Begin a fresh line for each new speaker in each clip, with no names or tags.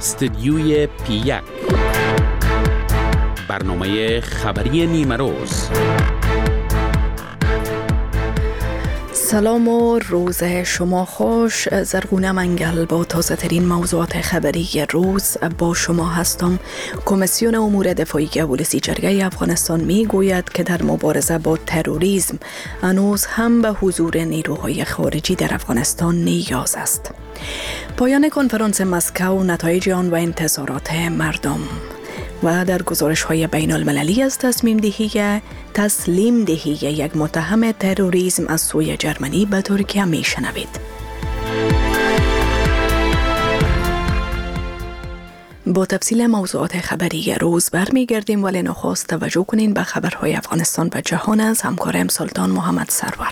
استدیوی پی1 برنامه خبری نیمه روز.
سلام و روز شما خوش. زرغونه منگل با تازه ترین موضوعات خبری روز با شما هستم. کمیسیون امور دفاعی ولسی جرگه افغانستان می گوید که در مبارزه با تروریسم هنوز هم به حضور نیروهای خارجی در افغانستان نیاز است. پایان کنفرانس مسکو، نتایج آن و انتظارات مردم. و در گزارش‌های بین‌المللی از تسلیم دهی یک متهم تروریسم از سوی جرمنی به ترکیه می‌شنوید. با تفصیل موضوعات خبری روز برمیگردیم، ولی نخست توجه کنین به خبرهای افغانستان و جهان از همکارم سلطان محمد سرور.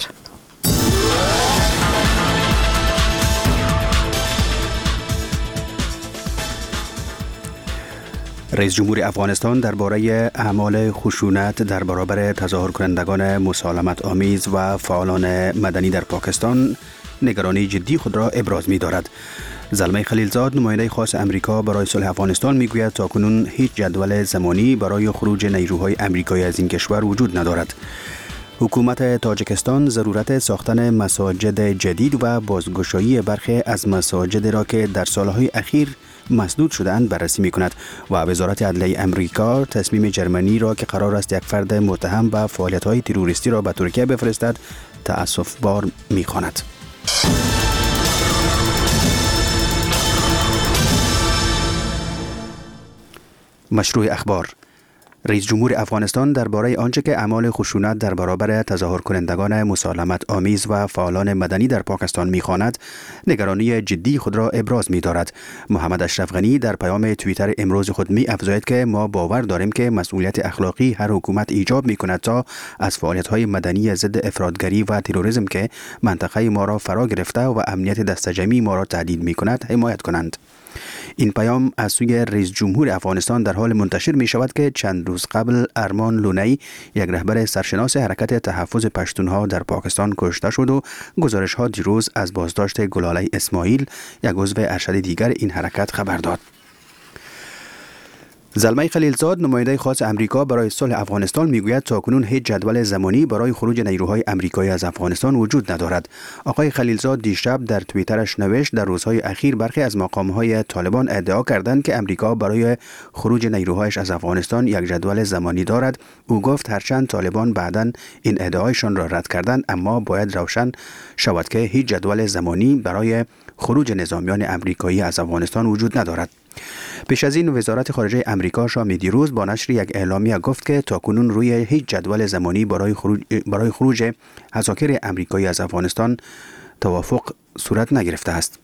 رئیس جمهور افغانستان درباره اعمال خشونت در برابر تظاهر کنندگان مسالمت آمیز و فعالان مدنی در پاکستان نگرانی جدی خود را ابراز می دارد. زلمه خلیلزاد، نماینده خاص امریکا برای صلح افغانستان، می گوید تاکنون هیچ جدول زمانی برای خروج نیروهای امریکایی از این کشور وجود ندارد. حکومت تاجیکستان ضرورت ساختن مساجد جدید و بازگشایی برخی از مساجد را که در سالهای اخیر مسدود شده‌اند بررسی می‌کند و وزارت عدلیه امریکا تصمیم جرمنی را که قرار است یک فرد متهم به فعالیت‌های تروریستی را به ترکیه بفرستد تأسف‌بار می‌خواند. مشروع اخبار. رئیس جمهور افغانستان درباره آنچه که اعمال خشونت در برابر تظاهر کنندگان مسالمت آمیز و فعالان مدنی در پاکستان می‌خواند، نگرانی جدی خود را ابراز می‌دارد. محمد اشرف غنی در پیام توییتر امروز خود می‌افزاید که ما باور داریم که مسئولیت اخلاقی هر حکومت ایجاب می‌کند تا از فعالیت‌های مدنی ضد افراطگری و تروریسم که منطقه ما را فرا گرفته و امنیت دستجمعی ما را تهدید می‌کند حمایت کنند. این پیام از سوی رئیس جمهور افغانستان در حال منتشر می شود که چند روز قبل ارمان لونی، یک رهبر سرشناس حرکت تحفظ پشتونها در پاکستان، کشته شد و گزارش ها دیروز از بازداشت گلاله اسماعیل، یک عضو ارشد دیگر این حرکت، خبر داد. زلمه خلیلزاد، نماینده خاص امریکا برای صلح افغانستان، میگوید تاکنون هیچ جدول زمانی برای خروج نیروهای امریکایی از افغانستان وجود ندارد. آقای خلیلزاد دیشب در توییترش نوشت در روزهای اخیر برخی از مقام‌های طالبان ادعا کردند که امریکا برای خروج نیروهایش از افغانستان یک جدول زمانی دارد. او گفت هرچند طالبان بعداً این ادعایشان را رد کردند، اما باید روشن شود که هیچ جدول زمانی برای خروج نظامیان امریکایی از افغانستان وجود ندارد. پیش از این وزارت خارجه امریکا شام دیروز با نشر یک اعلامیه گفت که تاکنون روی هیچ جدول زمانی برای خروج عساکر امریکایی از افغانستان توافق صورت نگرفته است.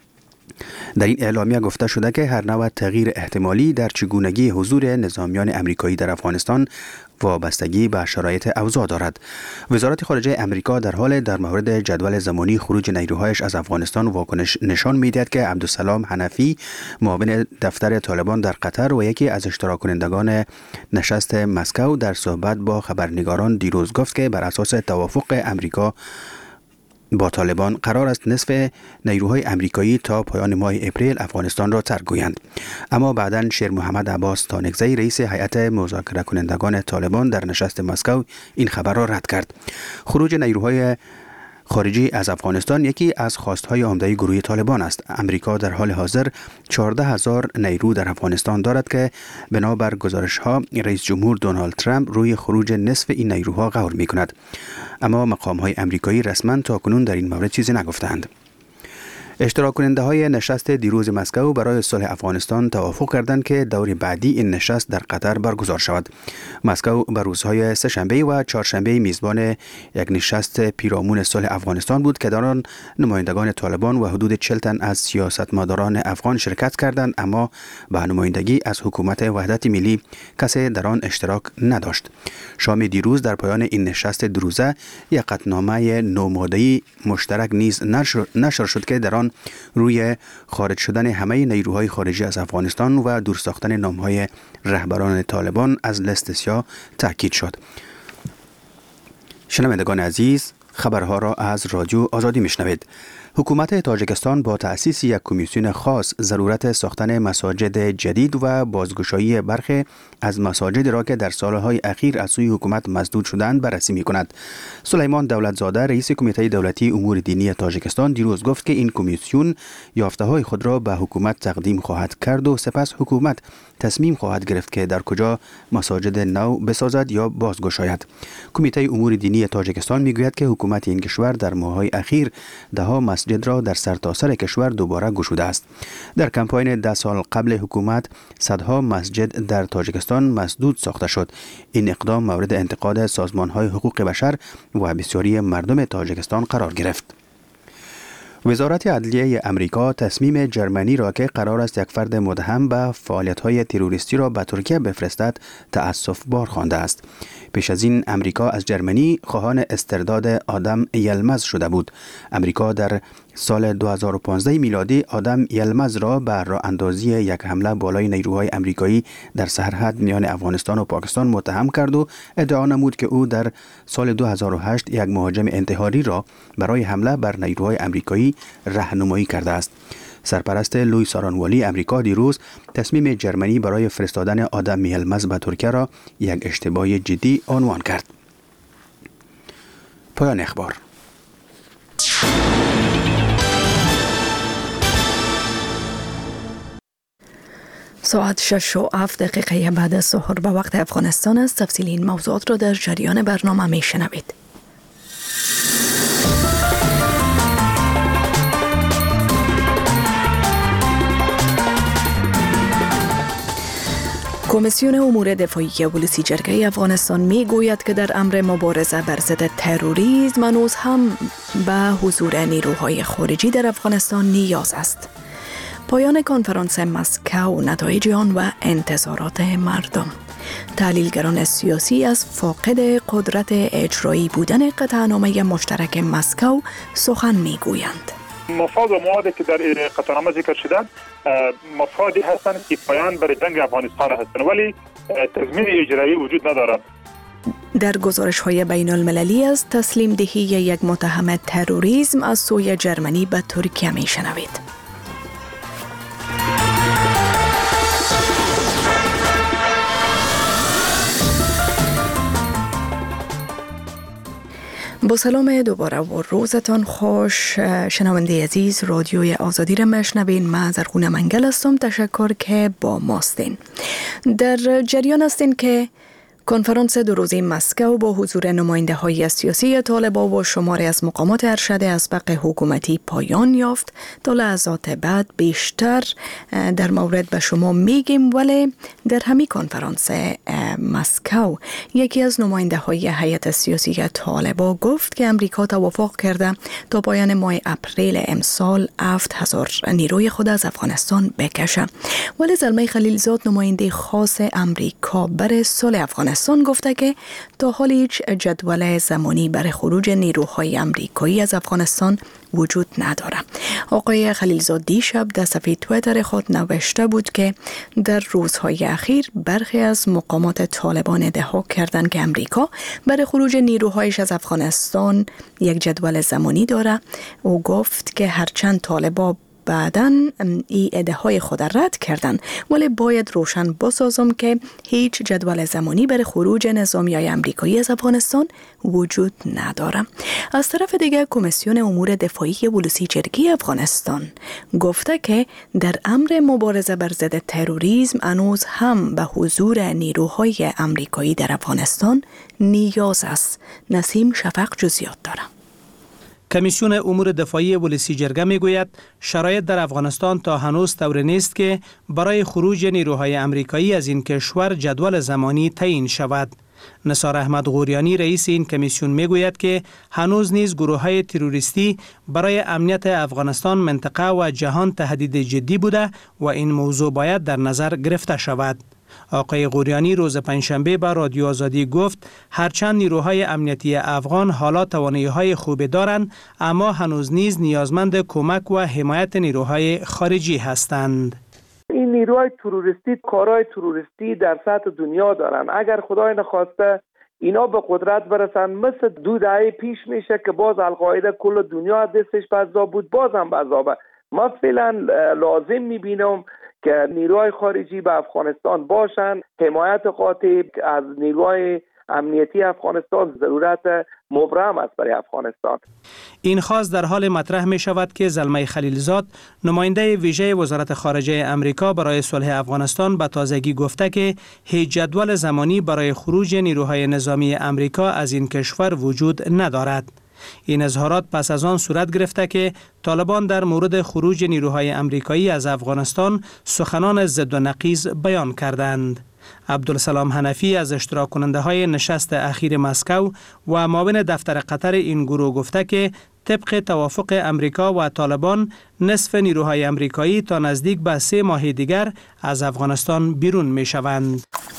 در این اعلامیه گفته شده که هر نوع تغییر احتمالی در چگونگی حضور نظامیان امریکایی در افغانستان وابستگی به شرایط اوضاع دارد. وزارت خارجه امریکا در حال در مورد جدول زمانی خروج نیروهایش از افغانستان واکنش نشان می‌دهد که عبدالسلام حنفی، معاون دفتر طالبان در قطر و یکی از اشتراک کنندگان نشست مسکو، در صحبت با خبرنگاران دیروز گفت که بر اساس توافق امریکا با طالبان قرار است نصف نیروهای امریکایی تا پایان ماه اپریل افغانستان را ترک گویند. اما بعداً شیر محمد عباس تانکزی، رئیس هیئت مذاکره کنندگان طالبان در نشست مسکو، این خبر را رد کرد. خروج نیروهای خارجی از افغانستان یکی از خواستهای عمده گروه طالبان است. امریکا در حال حاضر 14,000 نیرو در افغانستان دارد که بنابر گزارش‌ها رئیس جمهور دونالد ترامپ روی خروج نصف این نیروها غور می‌کند. اما مقام‌های امریکایی رسما تاکنون در این مورد چیزی نگفتند. اشتراک کننده های نشست دیروز مسکو برای صلح افغانستان توافق کردند که دور بعدی این نشست در قطر برگزار شود. مسکو بر روزهای سه‌شنبه و چهارشنبه میزبان یک نشست پیرامون صلح افغانستان بود که در آن نمایندگان طالبان و حدود 40 تن از سیاستمداران افغان شرکت کردند، اما به نمایندگی از حکومت وحدت ملی کسی در آن اشتراک نداشت. شام دیروز در پایان این نشست دروزه یک قطعنامه نوماده‌ای مشترک نیز نشر شد که در آن روی خارج شدن همه نیروهای خارجی از افغانستان و دور ساختن نامهای رهبران طالبان از لیست سیاه تاکید شد. شنوندگان عزیز، خبرها را از رادیو آزادی میشنوید. حکومت تاجیکستان با تأسیس یک کمیسیون خاص ضرورت ساختن مساجد جدید و بازگشایی برخی از مساجد را که در سالهای اخیر از سوی حکومت مسدود شدند بررسی می‌کند. سلیمان دولتزاده رئیس کمیته دولتی امور دینی تاجیکستان دیروز گفت که این کمیسیون یافته‌های خود را به حکومت تقدیم خواهد کرد و سپس حکومت تصمیم خواهد گرفت که در کجا مساجد نو بسازد یا بازگشاید. کمیته امور دینی تاجیکستان میگوید که حکومت این کشور در ماه‌های اخیر ده‌ها مسجد را در سرتاسر کشور دوباره گشوده است. در کمپاین 10 سال قبل حکومت صدها مسجد در تاجیکستان مسدود ساخته شد. این اقدام مورد انتقاد سازمان‌های حقوق بشر و بسیاری مردم تاجیکستان قرار گرفت. وزارت عدلیه امریکا تصمیم جرمنی را که قرار است یک فرد متهم به فعالیت‌های تروریستی را به ترکیه بفرستد تأسف بار خوانده است. پیش از این امریکا از جرمنی خواهان استرداد آدم یلمز شده بود. امریکا در سال 2015 میلادی آدم یلمز را به راه اندازی یک حمله بالای نیروهای امریکایی در سرحد میان افغانستان و پاکستان متهم کرد و ادعا نمود که او در سال 2008 یک مهاجم انتحاری را برای حمله بر نیروهای امریکایی راهنمایی کرده است. سرپرست لوئیس آرانوالی امریکا دیروز تصمیم جرمنی برای فرستادن آدم یلمز به ترکیه را یک اشتباه جدی عنوان کرد. پایان اخبار.
ساعت 6:07 بعد از ظهر به وقت افغانستان است. تفصیل این موضوعات را در جریان برنامه میشنوید. کمیسیون امور دفاعی ولسی جرگه افغانستان می گوید که در امر مبارزه بر ضد تروریسم هنوز هم به حضور نیروهای خارجی در افغانستان نیاز است. پایان کنفرانس مسکو، نتایج آن و انتظارات مردم. تحلیلگران سیاسی از فاقد قدرت اجرایی بودن قطعنامه مشترک مسکو سخن می گویند.
مفاد و موادی که در قطعنامه ذکر شدند مفادی هستند که پایان بر جنگ افغانستان هستند، ولی تضمین اجرایی وجود ندارد.
در گزارش‌های بین المللی از تسلیم دهی یک متهم تروریسم از سوی جرمنی به ترکیه می شنوید. با سلام دوباره و روزتان خوش. شنونده عزیز، رادیوی آزادی را میشنوین. من زرغونه منگل هستم. تشکر که با ماستین. در جریان هستین که کنفرانس دو روزه مسکو با حضور نماینده های سیاسی طالبان و شماری از مقامات ارشد اسبق حکومتی پایان یافت. تا لحظات بعد بیشتر در مورد به شما میگیم، ولی در همین کنفرانس مسکو یکی از نماینده های هیئت سیاسی طالبان گفت که امریکا توافق کرده تا پایان ماه اپریل امسال 7000 نیروی خود از افغانستان بکشه. ولی زلمه خلیلزاد نماینده خاص امریکا برای صلح افغانستان گفته که تا حال هیچ جدول زمانی برای خروج نیروهای امریکایی از افغانستان وجود نداره. آقای خلیلزاد دیشب در صفحه توییتر خود نوشته بود که در روزهای اخیر برخی از مقامات طالبان ادعا کردند که امریکا برای خروج نیروهایش از افغانستان یک جدول زمانی داره. او گفت که هرچند طالبان بعداً این ادعاهای خود رد کردن، ولی باید روشن بسازم که هیچ جدول زمانی برای خروج نظامیای امریکایی از افغانستان وجود نداره. از طرف دیگر کمیسیون امور دفاعی ولسی جرگه افغانستان گفته که در امر مبارزه بر ضد تروریسم هنوز هم به حضور نیروهای امریکایی در افغانستان نیاز است. نسیم شفق جزئیات داره.
کمیسیون امور دفاعی ولسی جرگه میگوید شرایط در افغانستان تا هنوز طوری نیست که برای خروج نیروهای امریکایی از این کشور جدول زمانی تعیین شود. نثار احمد غوریانی رئیس این کمیسیون میگوید که هنوز نیز گروه‌های تروریستی برای امنیت افغانستان، منطقه و جهان تهدید جدی بوده و این موضوع باید در نظر گرفته شود. آقای غوریانی روز پنجشنبه به رادیو آزادی گفت هرچند نیروهای امنیتی افغان حالا توانایی‌های خوبی دارند، اما هنوز نیز نیازمند کمک و حمایت نیروهای خارجی هستند.
این نیروهای تروریستی کارهای تروریستی در سطح دنیا دارن. اگر خدای نخواسته اینا به قدرت برسن. مثل 2 دهه پیش میشه که باز القاعده کل دنیا دستش بذاب بود، باز هم بذابه. ما فعلا لازم میبینم که نیروهای خارجی به افغانستان باشن، حمایت قاطع از نیروهای امنیتی افغانستان ضرورت مبرم است برای افغانستان.
این خواست در حال مطرح می شود که زلمه خلیلزاد، نماینده ویژه وزارت خارجه امریکا برای صلح افغانستان، به تازگی گفته که هیچ جدول زمانی برای خروج نیروهای نظامی امریکا از این کشور وجود ندارد. این اظهارات پس از آن صورت گرفته که طالبان در مورد خروج نیروهای امریکایی از افغانستان سخنان ضد و نقیض بیان کردند. عبدالسلام حنفی از اشتراک کننده های نشست اخیر مسکو و معاون دفتر قطر این گروه گفته که طبق توافق امریکا و طالبان نصف نیروهای امریکایی تا نزدیک به 3 ماه دیگر از افغانستان بیرون می شوند.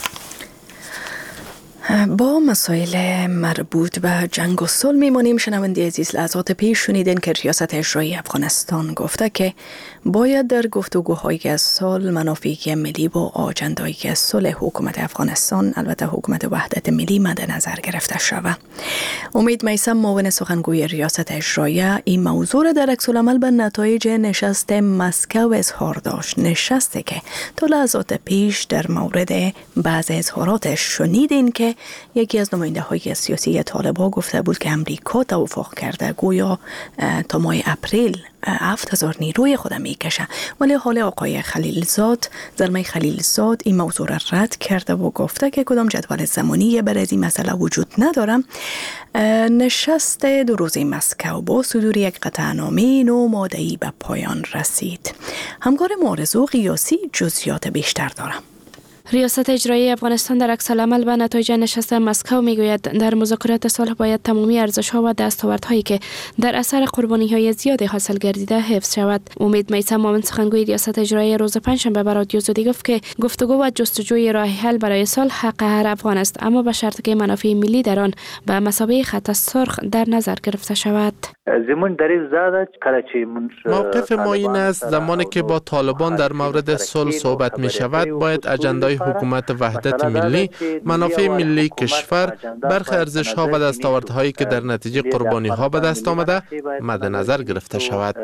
با مسائل مربوط به جنگ و صلح میمانیم. شنونده عزیز، لحظات پیش شنیدین که ریاست اجرایی افغانستان گفته که باید در گفتگوهای صلح منافع ملی و آجندای صلح حکومت افغانستان، البته حکومت وحدت ملی، مد نظر گرفته شود. امید میثم، معاون سخنگوی ریاست اجرایی، این موضوع را در عکس العمل به نتایج نشست مسکو اظهار داشت. نشستی که تا لحظات پیش در مورد بعض اظهاراتش شنیدین که یکی از نماینده های سیاسی طالبان گفته بود که امریکا توافق کرده گویا تا ماه اپریل 7000 نیروی خود میکشه، ولی حال آقای خلیلزاد، زلمه خلیلزاد، این موضوع را رد کرده و گفته که کدام جدول زمانی برای این مسئله وجود نداره. نشست 2 روزه مسکو با صدور یک قطعنامه 9 ماده‌ای به پایان رسید. همکار آرزو قیاسی جزئیات بیشتر دارم.
ریاست اجرایی افغانستان در عکس العمل به نتایج نشست مسکو میگوید در مذاکرات صلح باید تمامی ارزش‌ها و دستاوردهایی که در اثر قربانی‌های زیاد حاصل گردیده حفظ شود. امید میثم، معاون سخنگوی ریاست اجرایی، روز پنجشنبه به رادیو زودی گفت که گفتگو و جستجوی راه حل برای صلح حق هر افغان است، اما به شرطی که منافع ملی در آن به مثابه خط سرخ در نظر گرفته شود.
موقف ما این است زمانی که با طالبان در مورد صلح صحبت می شود باید اجندای حکومت وحدت ملی، منافع ملی کشور، برخی ارزش‌ها و دستاوردهایی که در نتیجه قربانی‌ها به دست آمده مد نظر گرفته شود.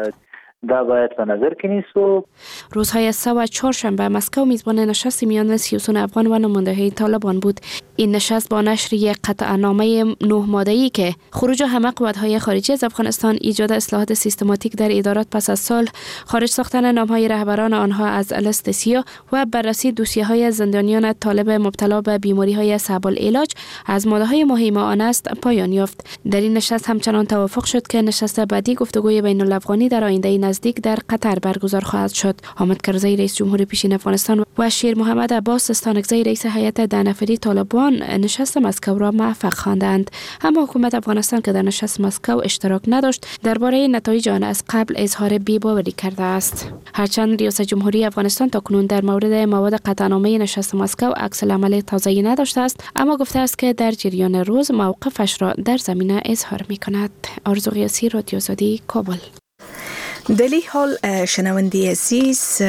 روزهای سه و چهارشنبه مسکو میزبان نشست میان سیاسیون افغان و نماینده‌های طالبان بود. این نشست با نشر یک قطعنامه 9 ماده‌ای که خروج همه قوت‌های خارجی از افغانستان، ایجاد اصلاحات سیستماتیک در ادارات پس از صلح، خارج ساختن نام‌های رهبران آنها از لیست سیاه و بررسی دوسیه‌های زندانیان طالب مبتلا به بیماری‌های صعب العلاج از ماده‌های مهم آن است پایان یافت. در این نشست همچنان توافق شد که نشست بعدی گفتگوی بین‌الافغانی در آینده نزدیک در قطر برگزار خواهد شد. حامد کرزی رئیس جمهور پیشین افغانستان و شیر محمد عباس استانکزی رئیس هیئت 10 نفری طالبان نشست مسکو را موفق خواندند، اما حکومت افغانستان که در نشست مسکو اشتراک نداشت درباره نتایج آن از قبل اظهار بی‌باوری کرده است. هرچند ریاست جمهوری افغانستان تاکنون در مورد مواد قطعنامه نشست مسکو عکس العمل تازه‌ای نداشته است، اما گفته است که در جریان روز موقفش را در زمینه اظهار می‌کند. آرزو قیاسی، رادیو زودی، کابل.
دلی حال شنونده عزیز،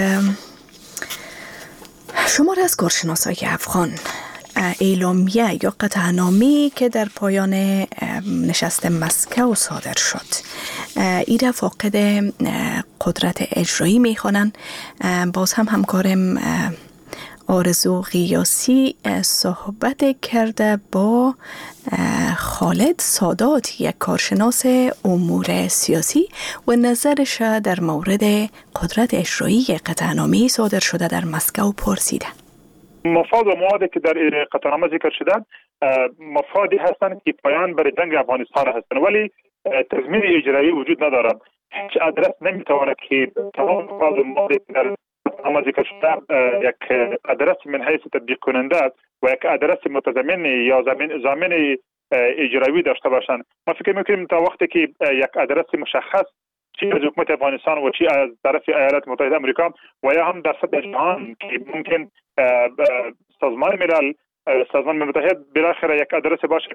شمار از کارشناسای افغان اعلامیه یا قطعنامه‌ای که در پایان نشست مسکو صادر شد ای را فاقد قدرت اجرایی میخوانند. باز هم همکارم آرزو قیاسی صحبت کرده با خالد سادات، یک کارشناس امور سیاسی، و نظرش در مورد قدرت اجرایی قطعنامه‌ای صادر شده در مسکو پرسیده.
مفاد و موادی که در قطعنامه ذکر شدن مفادی هستند که پایان برای جنگ افغانستان هستند، ولی تضمین اجرایی وجود ندارد. هیچ ادرس نمیتواند که تمام مفاد و موادی که در قطعنامه ذکر شده یک ادرس من حیث تطبیق کننده و یک ادرس متضمن یا ضامن اجرایی داشته باشند. ما فکر میکنیم تا وقتی که یک ادرس مشخص چی از حکومت افغانستان و چی از طرف ایالات متحده آمریکا و یا هم در سطح جهان که ممکن سازمان ملل متحد بالاخره یک ادرس باشه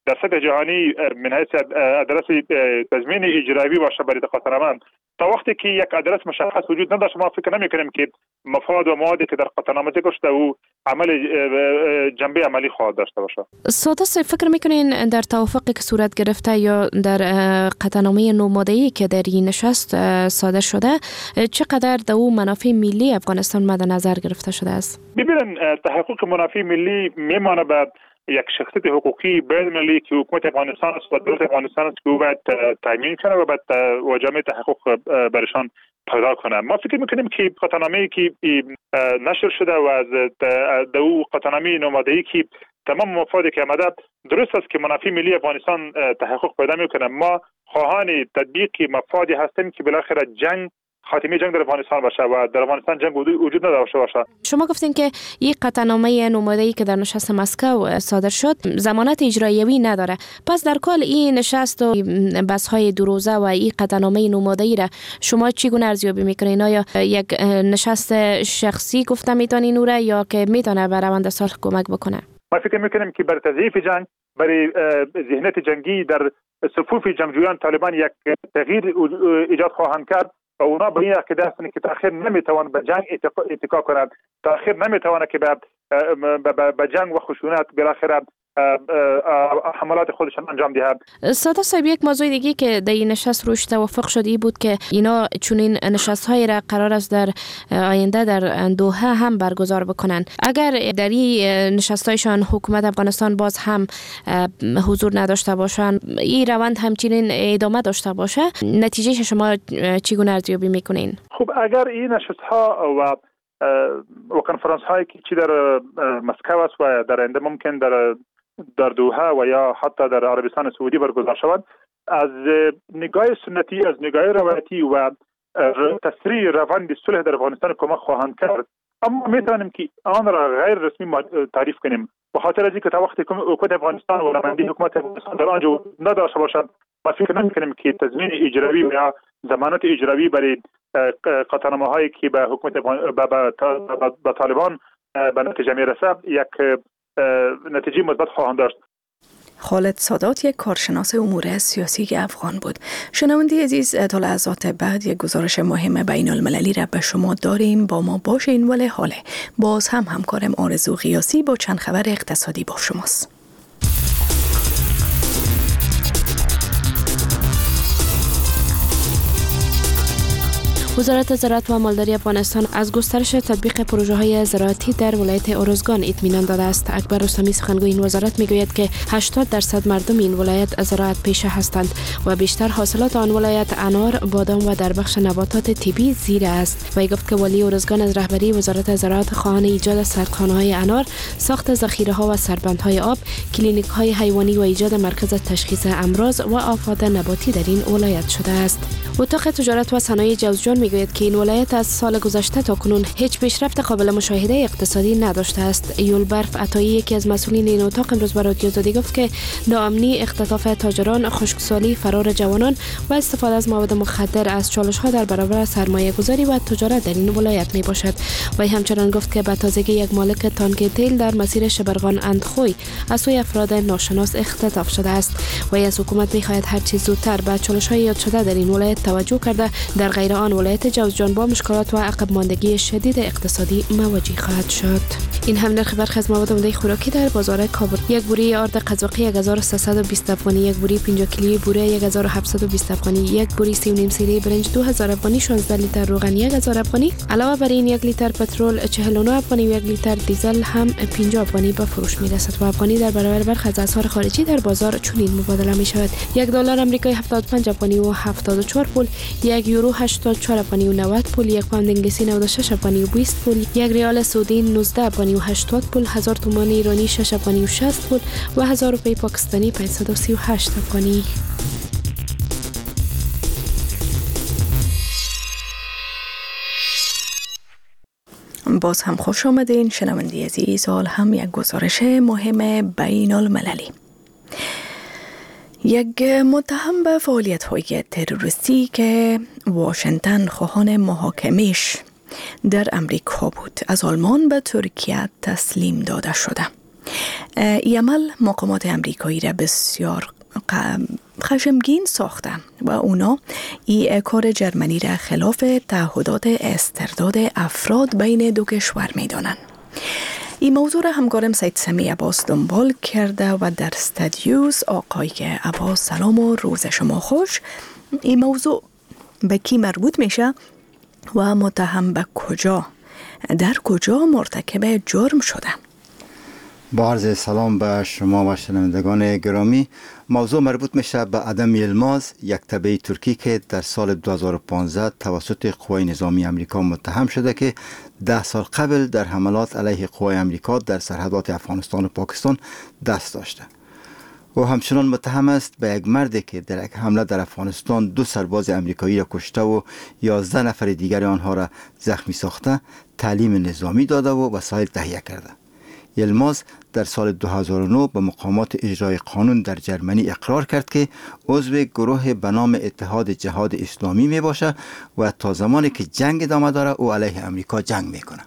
در سطح جهانی من حیث ادرس تضمین اجرایی باشه برای قطعنامه، تا وقتی که یک ادرس مشخص وجود نداشته ما فکر نمی کنیم که مفاد و موادی که در قطعنامه ذکر شده او عمل جنبه عملی خواهد داشته باشه.
سادس فکر میکنین در توافقی که صورت گرفته یا در قطعنامه نوماده‌ای که در این نشست صادر شده چقدر در او منافع ملی افغانستان مد نظر گرفته شده است؟
ببینن تحقق منافع ملی میمانه به یک شخصیت حقوقی بین‌المللی که حکومت افغانستان است و دولت افغانستان است که او باید تامین کنه و باید واجبه تحقق برشان پیدا کنه. ما فکر میکنیم که قطعنامه‌ای که نشر شده و از دو قطعنامه نماده‌ای که تمام مفادی که آمده درست است که منافع ملی افغانستان تحقق پیدا میکنه. ما خواهان تطبیق مفادی هستیم که بالاخره خاتمه جنگ در افغانستان باشه و در افغانستان جنگ وجود نداشته باشه.
شما گفتین که این قطعنامه نماده‌ای که در نشست مسکو صادر شد ضمانت اجرایی نداره. پس در کل این نشست و بحث‌های دو روزه و این قطعنامه نماده‌ای را شما چگونه ارزیابی می‌کنین؟ آیا یک نشست شخصی گفته میتونین او را یا که میتونه به روند صلح کمک بکنه؟
ما فکر می‌کنیم که برای تضعیف جنگ، برای ذهنیت جنگی در صفوف جنگجویان طالبان یک تغییر ایجاد خواهند کرد و اونا به این عقیده هستند که تأخیر نمیتوان به جنگ اتکا کنند، تأخیر نمیتوانه که به جنگ و خشونت بالاخره حملات خودشان انجام دهند.
ساده صاحب، یک موضوع دیگه که در این نشست روش توافق شد این بود که اینا چنین نشست‌هایی را قرار است در آینده در دوحه هم برگزار بکنن. اگر در این نشست‌هایشان حکومت افغانستان باز هم حضور نداشته باشن، این روند همچنین ادامه داشته باشه، نتیجه شما چگونه ارزیابی میکنین؟
خب اگر این نشست‌ها و کنفرانس هایی که چی در مسکو است و در آینده ممکن در دوحه و یا حتی در عربستان سعودی برگزار شود، از نگاه سنتی، از نگاه روایتی و تسریع روند صلح در افغانستان کمک خواهند کرد. اما میتونیم که آن را غیر رسمی تعریف کنیم به خاطر از اینکه تا وقتی حکومت افغانستان و نماینده حکومت افغانستان در آنجا نداشته باشد، ما فکر نمی‌کنیم که تضمین اجرایی و یا ضمانت اجرایی برای قطعنامه‌هایی که به حکومت به طالبان به نتیجه میرسه یک نتیجه مثبت خواهند داشت.
خالد سادات یک کارشناس امور سیاسی افغان بود. شنونده عزیز، تا لحظات بعد یک گزارش مهم بین المللی را به شما داریم. با ما باشین. ولی حاله باز هم همکارم آرزو غیاسی با چند خبر اقتصادی با شماست.
وزارت زراعت و مالداری افغانستان از گسترش تطبیق پروژه‌های زراعتی در ولایت اروزگان اطمینان داده است. اکبر رستمی سخنگوی این وزارت میگوید که 80% مردم این ولایت زراعت پیشه هستند و بیشتر حاصلات آن ولایت انار، بادام و در بخش نباتات طبی زیره است. وی گفت که والی اروزگان از رهبری وزارت زراعت خواهان ایجاد سردخانه‌های انار، ساخت ذخیره‌ها و سربندهای آب، کلینیک‌های حیوانی و ایجاد مرکز تشخیص امراض و آفات نباتی در این ولایت شده است. اتاق تجارت و صنایع جوزجان میگوید که این ولایت از سال گذشته تا کنون هیچ پیشرفت قابل مشاهده اقتصادی نداشته است. یولبرف عطایی، یکی از مسئولین این اتاق، امروز به رادیو آزادی گفت که ناامنی، اختطاف تاجران، خشکسالی، فرار جوانان و استفاده از مواد مخدر از چالش‌ها در برابر سرمایه گذاری و تجارت در این ولایت می باشد. و همچنان گفت که به تازگی یک مالک تانک تیل در مسیر شبرغان اندخوی از سوی افراد ناشناس اختطاف شده است. و از حکومت می‌خواهد هر چیز زودتر به چالش‌های یاد شده در این ولایت توجه کرده، در غیر آن ولایت جوزجان با مشکلات و عقب ماندگی شدید اقتصادی مواجه خواهد شد. این هم نرخ برخی از مواد عمده خوراکی در بازار کابل: یک بوری آرد قزاقی 1320 افغانی، یک بوری 50 کیلویی بوره 1720 افغانی، یک بوری 3.5 سیری برنج 2000 افغانی، 16 لیتر روغن 1000 افغانی. علاوه بر این 1 لیتر پترول 49 افغانی و 1 لیتر دیزل هم 50 افغانی به فروش میرسد. و افغانی در برابر برخی از اسعار خارجی در بازار چنین مبادله می شود: یک دلار آمریکایی 75 افغانی و 74 پول، یک یورو 84 افغانی و 90 پول، یک پوند انگلیسی 96 افغانی و 20 پول، یک ریال سعودی 19 افغانی و 80 پول، 1000 تومان ایرانی 6 افغانی و 60 پول و 1000 روپیه پاکستانی 538 افغانی.
باز هم خوش آمدین شنونده عزیز. حال هم یک گزارش مهم بین المللی. یک متهم به فعالیت‌های تروریستی که واشنگتن خواهان محاکمه‌اش در امریکا بود، از آلمان به ترکیه تسلیم داده شده. این عمل مقامات امریکایی را بسیار خشمگین ساخته و اونا این کار جرمنی را خلاف تعهدات استرداد افراد بین دو کشور می دانند. این موضوع را همکارم سید سمی عباس دنبال کرده و در استادیوس آقای عباس سلام و روز شما خوش. این موضوع به کی مربوط میشه و متهم به کجا در کجا مرتکب جرم شده؟
با عرض سلام به شما و شنوندگان گرامی، موضوع مربوط میشه به آدم یلماز، یک تبعی ترکی که در سال 2015 توسط قوای نظامی امریکا متهم شده که 10 سال قبل در حملات علیه قوای امریکا در سرحدات افغانستان و پاکستان دست داشته. او همچنان متهم است به یک مردی که در یک حمله در افغانستان 2 سرباز امریکایی را کشته و 11 نفر دیگر آنها را زخمی ساخته، تعلیم نظامی داده و وسایل تهیه کرده. یلماز در سال 2009 به مقامات اجرای قانون در جرمنی اقرار کرد که عضو گروه به نام اتحاد جهاد اسلامی می باشه و تا زمانی که جنگ ادامه داره او علیه امریکا جنگ میکنه.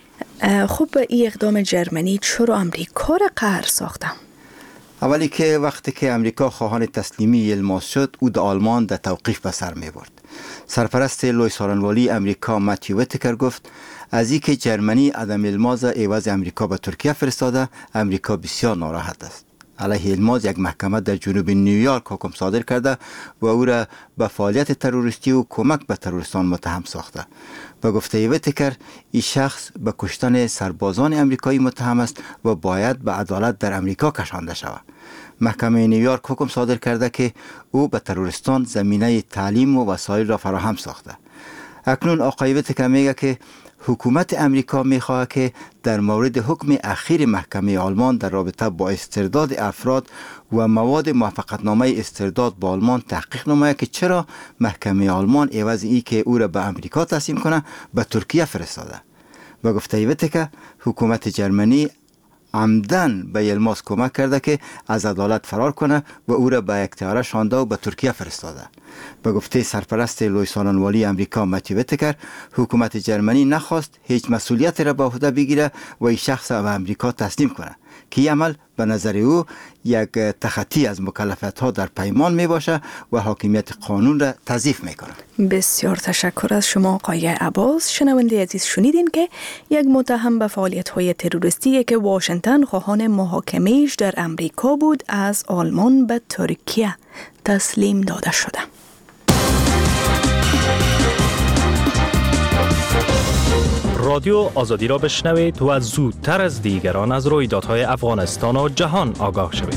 خب این اقدام جرمنی چرا امریکا را قهر ساخته؟
اولی که وقتی که امریکا خواهان تسلیمی یلماز شد، او در آلمان در توقیف به سر می برد. سرپرست لوی سارنوالی امریکا متیو ویتکر گفت از این که جرمنی آدم یلماز عوض امریکا به ترکیه فرستاده، امریکا بسیار ناراحت است. علیه یلماز یک محکمه در جنوب نیویورک حکم صادر کرده و او را به فعالیت تروریستی و کمک به تروریستان متهم ساخته. به گفته ویتکر، این شخص به کشتن سربازان امریکایی متهم است و باید به عدالت در امریکا کشانده شود. محکمه نیویورک حکم صادر کرده که او به تروریستان زمینه تعلیم و وسایل را فراهم ساخته. اکنون آقای ویتکر میگه که حکومت امریکا میخواهد که در مورد حکم اخیر محکمه آلمان در رابطه با استرداد افراد و مواد موافقتنامه استرداد با آلمان تحقیق نماید که چرا محکمه آلمان عوض ای که او را به امریکا تسلیم کنه به ترکیه فرستاده. و گفته ویتکر حکومت جرمنی عمدن به یلماز کمک کرده که از عدالت فرار کنه و او را به یک طیاره شانده و به ترکیه فرستاده. به گفته سرپرست لوی سارنوالی امریکا متیو ویتکر، حکومت جرمنی نخواست هیچ مسئولیت را به عهده بگیره و این شخص را به امریکا تسلیم کنه که این عمل به نظر او یک تخطی از مکلفیت‌ها در پیمان می باشه و حاکمیت قانون را تضعیف می کنه.
بسیار تشکر از شما آقای عباس. شنونده عزیز، شنیدین که یک متهم به فعالیت‌های تروریستی که واشنگتن خواهان محاکمه‌اش در امریکا بود از آلمان به ترکیه تسلیم داده شده.
رادیو آزادی را بشنوید و زودتر از دیگران از رویدادهای افغانستان و جهان آگاه شوید.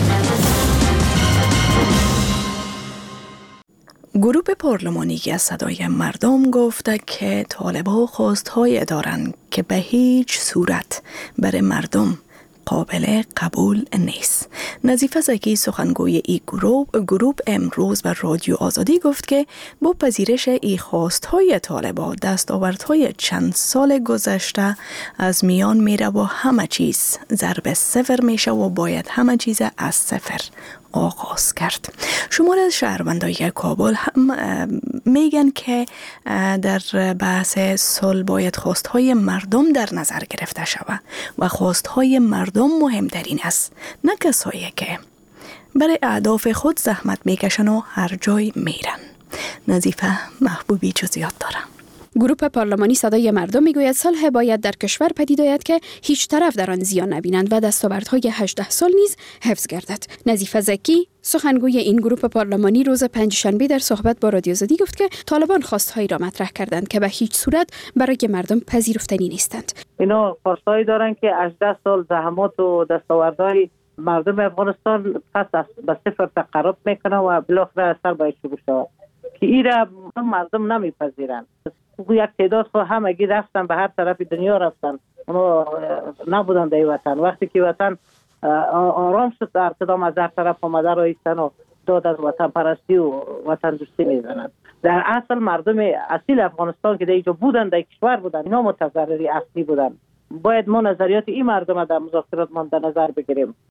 گروه پارلمانی از صدای مردم گفته که طالبان خواستهای دارند که به هیچ صورت برای مردم قابل قبول نیست. نظیفه زکی سخنگوی این گروه امروز بر رادیو آزادی گفت که با پذیرش این خواستهای طالبان دستاوردهای چند سال گذشته از میان میره و همه چیز ضرب صفر میشه و باید همه چیز از صفر آغاز کرد. شمار از شهروندای کابل هم میگن که در بحث صلح باید خواستهای مردم در نظر گرفته شود و خواستهای مردم مهمترین است، نه کسایی که برای اهداف خود زحمت میکشن و هر جای میرن. نظیفه محبوبی جزئیات داره.
گروه پارلمانی صدای مردم میگوید صلح باید در کشور پدید آید که هیچ طرف در آن زیان نبینند و دستاوردهای 18 سال نیز حفظ گردد. نظیفه زکی سخنگوی این گروه پارلمانی روز پنجشنبه در صحبت با رادیو آزادی گفت که طالبان خواستهایی را مطرح کردند که به هیچ صورت برای مردم پذیرفتنی نیستند.
اینا خواستهایی دارند که 18 سال زحمات و دستاوردهای مردم افغانستان پس به صفر تقرب میکنه و بالاخره سر باید شروع شود که این را مردم نمیپذیرند. یک تعداد خو همگی رفتن به هر طرف دنیا رفتن، اونا نبودن در وطن. وقتی که وطن آرام شد در اقتدام از هر طرف آمده رایستن و داد از وطن پرستی و وطن دوستی میزنن. در اصل مردم اصیل افغانستان که در اینجا بودن، در کشور بودن، اینا متضرری اصلی بودن. باید ما نظریات این مردم در مذاکرات در نظر بگیریم.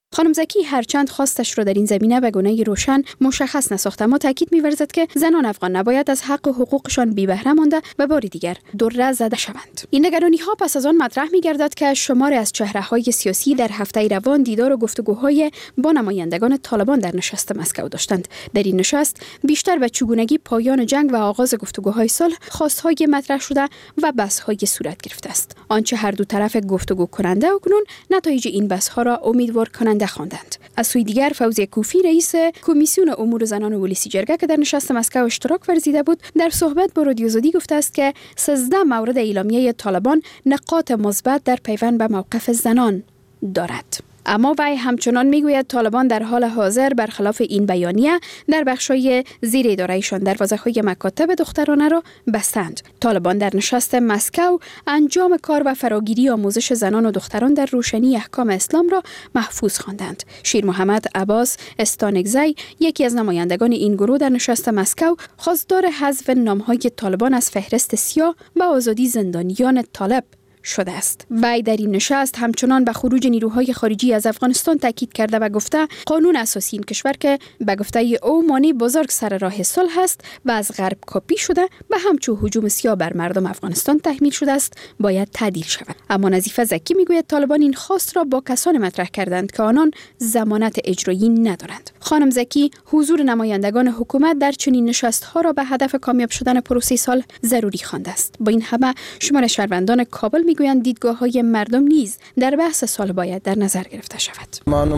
خانم زکی هرچند خواستش را در این زمینه به گونه روشن مشخص نساخت، اما تاکید می‌ورزد که زنان افغان نباید از حق و حقوقشان بی بهره مانده و بار دیگر دره زده شوند. این نگرانی‌ها پس از آن مطرح می‌گردد که شماری از چهره‌های سیاسی در هفته روان دیدار و گفتگوهای با نمایندگان طالبان در نشست مسکو داشتند. در این نشست بیشتر به چگونگی پایان جنگ و آغاز گفتگوهای صلح خواست‌های مطرح شده و بحث‌های صورت گرفته است. آنچه هر دو طرف گفتگو کننده اکنون نتایج این بحث‌ها را امیدوار کننده خواندند. از سوی دیگر فوزیه کوفی رئیس کمیسیون امور زنان ولسی جرگه که در نشست مسکو اشتراک ورزیده بود در صحبت با رادیو آزادی گفته است که 13 مورد اعلامیه طالبان نقاط مثبت در پیوند به موقف زنان دارد. اما وی همچنان میگوید طالبان در حال حاضر برخلاف این بیانیه در بخشای زیر ادارهشان دروازه‌های مکاتب دخترانه را بستند. طالبان در نشست مسکو انجام کار و فراگیری آموزش زنان و دختران در روشنی احکام اسلام را محفوظ خواندند. شیر محمد عباس استانگزی یکی از نمایندگان این گروه در نشست مسکو خواستار حذف نام‌های طالبان از فهرست سیاه و آزادی زندانیان طالب شده است. وی در این نشست همچنان به خروج نیروهای خارجی از افغانستان تاکید کرده و گفته قانون اساسی این کشور که به گفته او مانع بزرگ سر راه صلح است و از غرب کپی شده و همچون هجوم سیاه بر مردم افغانستان تحمیل شده است باید تعدیل شود. اما نظیفه زکی میگوید طالبان این خواست را با کسان مطرح کردند که آنان ضمانت اجرایی ندارند. خانم زکی حضور نمایندگان حکومت در چنین نشست‌ها را به هدف کامیاب شدن پروسه صلح ضروری خوانده است. با این همه شمار شهروندان کابل میگویند دیدگاه‌های مردم نیز در بحث صلح باید در نظر گرفته شود.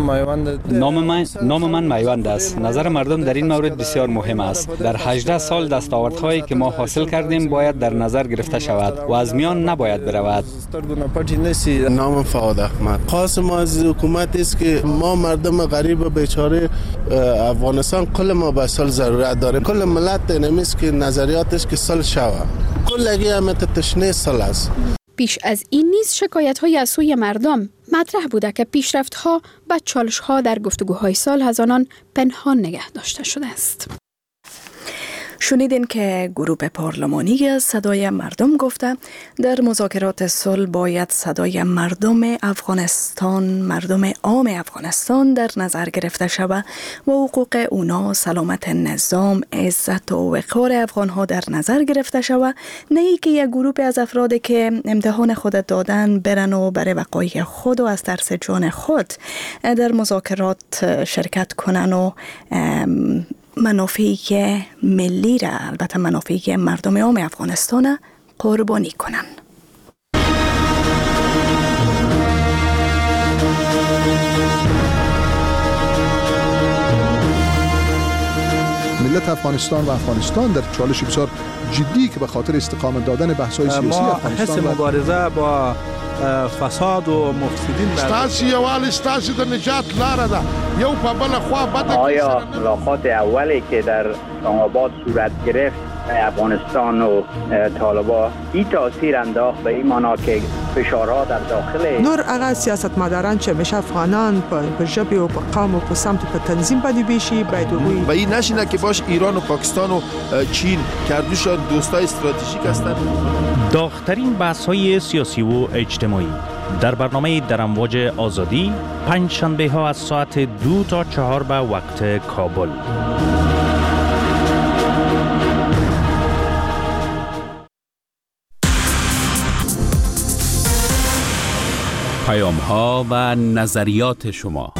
نام من میوند است. نظر مردم در این مورد بسیار مهم است. در 18 سال دستاوردهایی که ما حاصل کردیم باید در نظر گرفته شود و از میان نباید برود.
نام فؤاد احمد. خاص ما از حکومت است که ما مردم غریب بیچاره افغانستان کل ما به صلح ضرورت داریم. کل ملت نمیست که نظریاتش که صلح شود. کلگی هم تشنه صلح است.
پیش از این نیز شکایت‌های از سوی مردم مطرح بوده که پیشرفت‌ها و چالش‌ها در گفتگوهای صلح از آنان پنهان نگه داشته شده است.
شنیدین که گروه پارلمانی صدای مردم گفته در مذاکرات صلح باید صدای مردم افغانستان، مردم عام افغانستان در نظر گرفته شود و حقوق اونا، سلامت نظام، عزت و وقار افغانها در نظر گرفته شود، نه ای که یک گروه از افرادی که امتحان خود دادن برن و برای بقای خود و از ترس جان خود در مذاکرات شرکت کنن و منافعی ملی را، البته منافعی مردم عام افغانستان قربانی کنن.
ملت افغانستان و افغانستان در چالش بسیار جدی که به خاطر استقامت دادن بحث‌های سیاسی افغانستان
حس مبارزه با فساد و مفسدین
ستاسو یوال ستاسو د نجات لاره ده یو په بل خوا بده.
آیا ملاقات اولی که در اسلام‌آباد صورت گرفت افغانستان و طالبان این تاثیر انداخت به این معنا که فشارها در داخل
نور هغه سیاستمداران چې همیشه افغانان په ژبې او په قوم او په سمت په تنظیم باندې بیشي باید وي
و این نشینه که باش ایران و پاکستان و چین کردوشان دوستای استراتژیک هستند.
داغ‌ترین بحث‌های سیاسی و اجتماعی در برنامه در امواج آزادی پنج شنبه ها از ساعت 2 تا 4 به وقت کابل.
پیام ها و نظریات شما.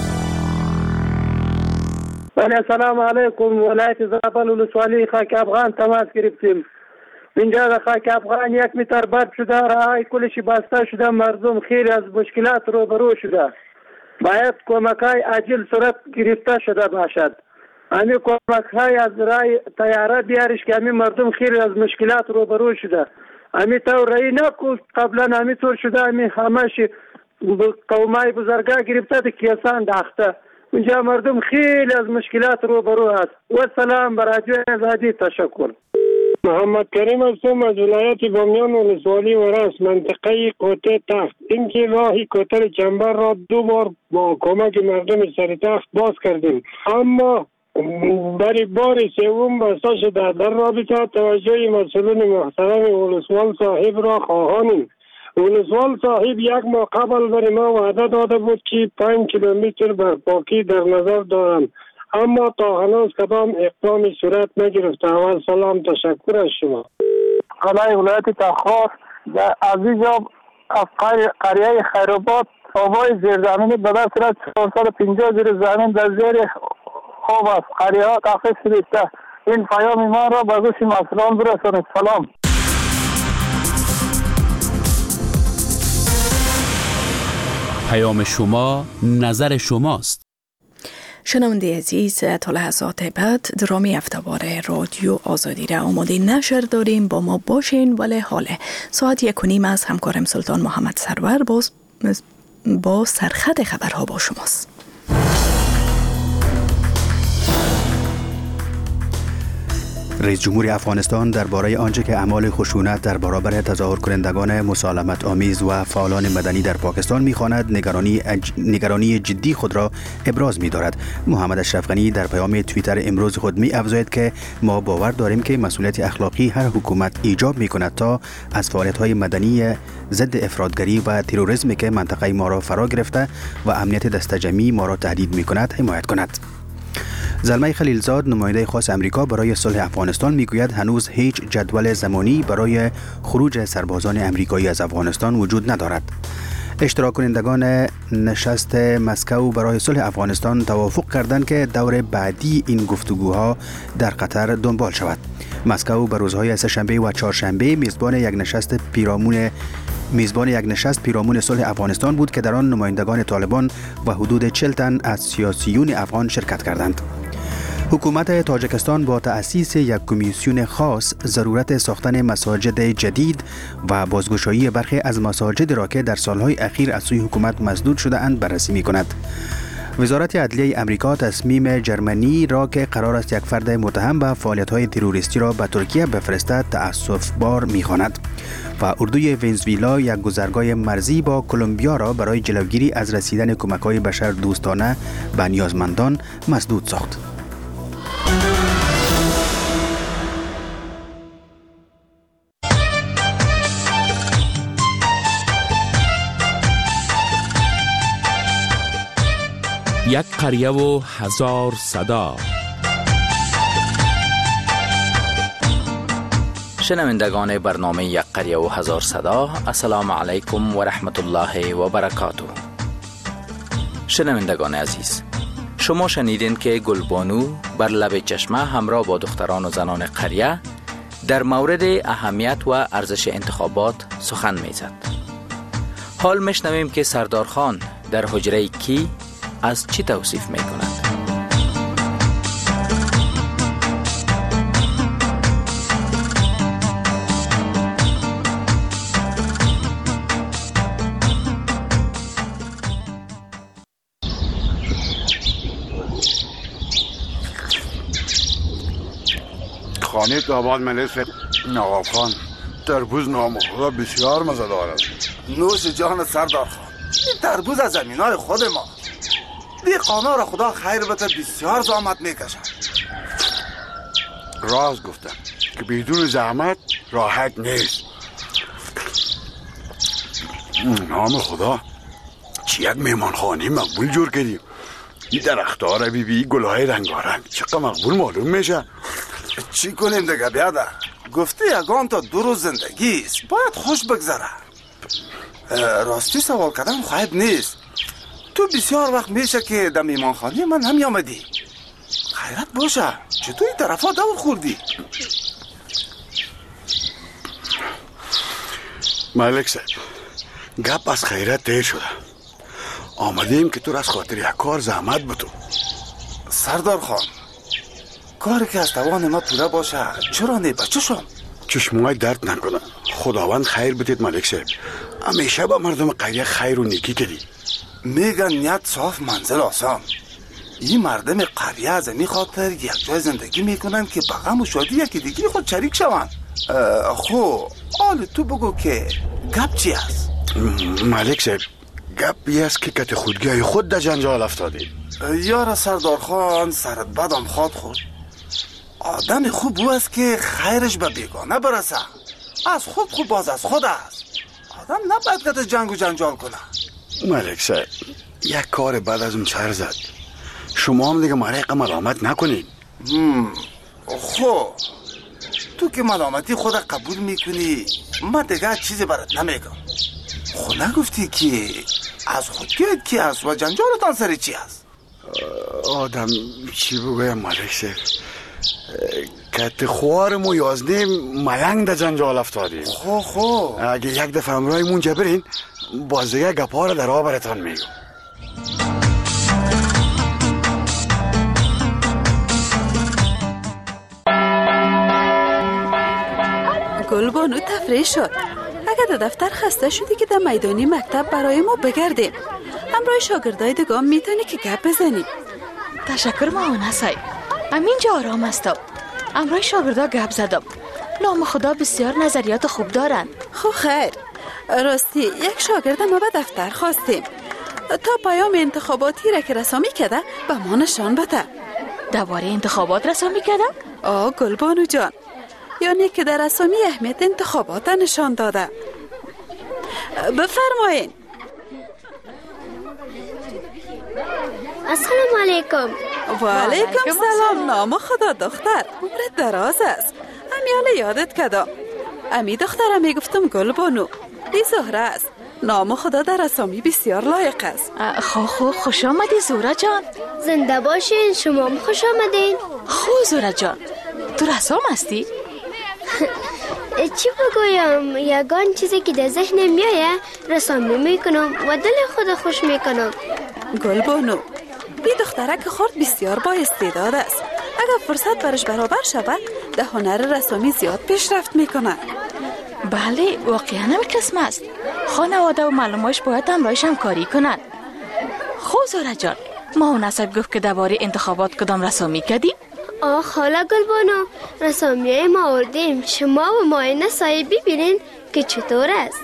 السلام علیکم. ولایت زابل ولسوالی خاک افغان تماس گرفتیم. اینجا در خاک افغان 1 متر برف شده، راههای کلشی بسته شده، مردم خیلی از مشکلات روبرو شده. باید کمک‌های عاجل صورت گرفته شده باشد. همین کمک‌های از راه طیاره بیارش که همین مردم خیلی از مشکلات روبرو شده. همین طور رای نکو قبلا همین طور شده، همین همش قومای بزرگا گرفته ده کیسان داخته. اونجا مردم خیلی از مشکلات روبرو است. و سلام بر رادیو آزادی. تشکر.
محمد کریم هستم از ولایت بامیان ولسوالی و راس منطقه کوته تخت. اینکه راه کوتل چنبر را 2 بار با کمک مردم سر تخت باز کردیم، اما برای بار سوم بسته شده. در رابطه توجه مسئولین محترم ولسوال صاحب را خواهانیم ولسوال صاحب یک ماه قبل برای ما وعده داده بود که 5 کیلومتر برپاکی در نظر دارم، اما تا هنوز کدام اقدامی صورت نگرفته. اول سلام، تشکر از شما.
قلعه ولایت تخار از اینجا از قریه خیرآباد آبای زیرزمینی به دست رد 450 زیر زمین در زیر خواب است. قریه ها تخصیص شده. این پیام ما را به گوش مسئولان برسانید. سلام.
پیام شما نظر شماست.
شنونده عزیز، تا لحظات بعد درامی هفته‌واره رادیو آزادی را آماده نشر داریم. با ما باشین. ولی حاله ساعت 1:30 از همکارم سلطان محمد سرور با سرخط خبرها با شماست.
رئیس جمهور افغانستان درباره آنچه که اعمال خشونت در برابر تظاهر کنندگان مسالمت آمیز و فعالان مدنی در پاکستان می‌خواند نگرانی جدی خود را ابراز می‌دارد. محمد اشرف غنی در پیام توییتر امروز خود می‌افزاید که ما باور داریم که مسئولیت اخلاقی هر حکومت ایجاب می‌کند تا از فعالیت‌های مدنی ضد افراطگری و تروریسم که منطقه ما را فرا گرفته و امنیت دستجمعی ما را تهدید می‌کند حمایت کند. زلمه خلیلزاد، نماینده خاص امریکا برای صلح افغانستان، میگوید هنوز هیچ جدول زمانی برای خروج سربازان امریکایی از افغانستان وجود ندارد. اشتراک کنندگان نشست مسکو برای صلح افغانستان توافق کردند که دور بعدی این گفتگوها در قطر دنبال شود. مسکو به روزهای سه‌شنبه و چهارشنبه میزبان یک نشست پیرامون صلح افغانستان بود که در آن نمایندگان طالبان و حدود 40 تن از سیاسیون افغان شرکت کردند. حکومت تاجیکستان با تأسیس یک کمیسیون خاص ضرورت ساختن مساجد جدید و بازگشایی برخی از مساجد را که در سالهای اخیر از سوی حکومت مسدود شده اند بررسی می کند. وزارت عدلیه امریکا تصمیم جرمنی را که قرار است یک فرد متهم به فعالیت‌های تروریستی را به ترکیه بفرستد تأسف‌بار می‌خواند و اردوی ونزوئلا یک گذرگاه مرزی با کلمبیا را برای جلوگیری از رسیدن کمک‌های بشر دوستانه به نیازمندان مسدود ساخت.
یک قریه و هزار صدا.
شنوندگان برنامه یک قریه و هزار صدا، السلام علیکم و رحمت الله و برکاته. شنوندگان عزیز، شما شنیدین که گلبانو بر لب چشمه همراه با دختران و زنان قریه در مورد اهمیت و ارزش انتخابات سخن میزد. حال میشنویم که سردار خان در حجره کی از چی توصیف می کند؟
خانه داماد ملیس نواب خان تربوز نامخورا بسیار مزه دارد.
نوش جان سردار خان، این تربوز از زمینای خود ما. دیقانا را خدا خیر بده، بسیار زحمت میکشن.
راست گفتم که بدون زحمت راحت نیست. نام خدا، چی یک میمانخانه مقبول جور کردیم. این درختار بی گلهای رنگارنگ چقدر مقبول معلوم میشه.
چی کنیم دیگه بیادر؟ گفته یگان تا 2 روز زندگی است، باید خوش بگذره. راستی سوال کردن خواهد نیست. تو بسیار وقت میشه که در میمانخانه من نمی آمدی. خیرت باشه، چطور این طرفا دور خوردی؟
ملک صاحب، گپ از خیرت دیر شده. آمدیم که تو از خاطر یک کار زحمت بتو.
سردار خان، کاری که از توان ما پوره باشه چرا نه بچه شم؟
چشمای درد نکنه. خداوند خیر بدید ملک صاحب. همیشه با مردم قریه خیر و نیکی کردی.
میگن نیت صاف منزل آسان. این مردم قریه از این خاطر یک جای زندگی میکنن که به غم و شادی یکی دیگه خود شریک شون. خب حال تو بگو که گپ چی است؟
ملک صاحب، گپی است که کت خودگی خود در جنجال افتادی.
یار سردار خان، سرت بدم خواد خود. آدم خوب او است که خیرش به بیگانه برسه. از خود خوب باز از خود است. آدم نباید که جنگ و جنجال کنه.
ملک صاحب یک کار بعد از اون سر زد. شما هم دیگه مرای ملامت نکنین.
خب تو که ملامتی خود قبول میکنی، من دیگه چیزی برات نمیگم. خود نگفتی که از خود که از و جنجالتان سر چی هست؟
آدم چی بگویم ملک صاحب، کت خوارم و یازده ملنگ در جنجال افتادیم.
خب
اگه یک دفعه امرای مونجا برین باز دیگه گپار در آبرتان میگم.
گلبانو تفریح شد. اگر در دفتر خسته شدی که در میدانی مکتب برای ما بگردیم. همراه شاگردای دگام میتونی که گپ بزنی.
تشکر مامان صاحب. همینجا آرام هستم. همراه شاگردا گپ زدم. نام خدا بسیار نظریات خوب دارن.
خب خیر. راستی یک شاگرد ما به دفتر خواستیم تا پیام انتخاباتی را که رسامی کرده به ما نشان بده.
درباره انتخابات رسامی کرده؟
گلبانو جان، یعنی که در رسامی اهمیت انتخابات نشان داده. بفرمایین.
السلام علیکم.
و علیکم سلام. نام خدا دختر، عمرت دراز است. امیال یادت کدام. امی دخترم میگفتم گلبانو. ای زهره است. نام خدا در رسامی بسیار لایق است.
خوش آمدی زهره جان.
زنده باشین. شما هم خوش آمدین.
زهره جان، تو رسام هستی؟
چی بگویم، یگان چیزی که در ذهنم میایه رسامی میکنم و دل خود خوش میکنم.
گلبانو، بی دخترک خورد بسیار با استعداد است. اگر فرصت برش برابر شود در هنر رسامی زیاد پیشرفت میکنه.
بله، واقعا هم قسم است. خانواده و معلوماش باید همراهش همکاری کنن. زهره جان، ما نصب گفت که درباره انتخابات کدام رسامی کردیم؟
خاله گلبانو، رسامیه ما آوردیم. شما و معاینه سایه ببینین که چطور است.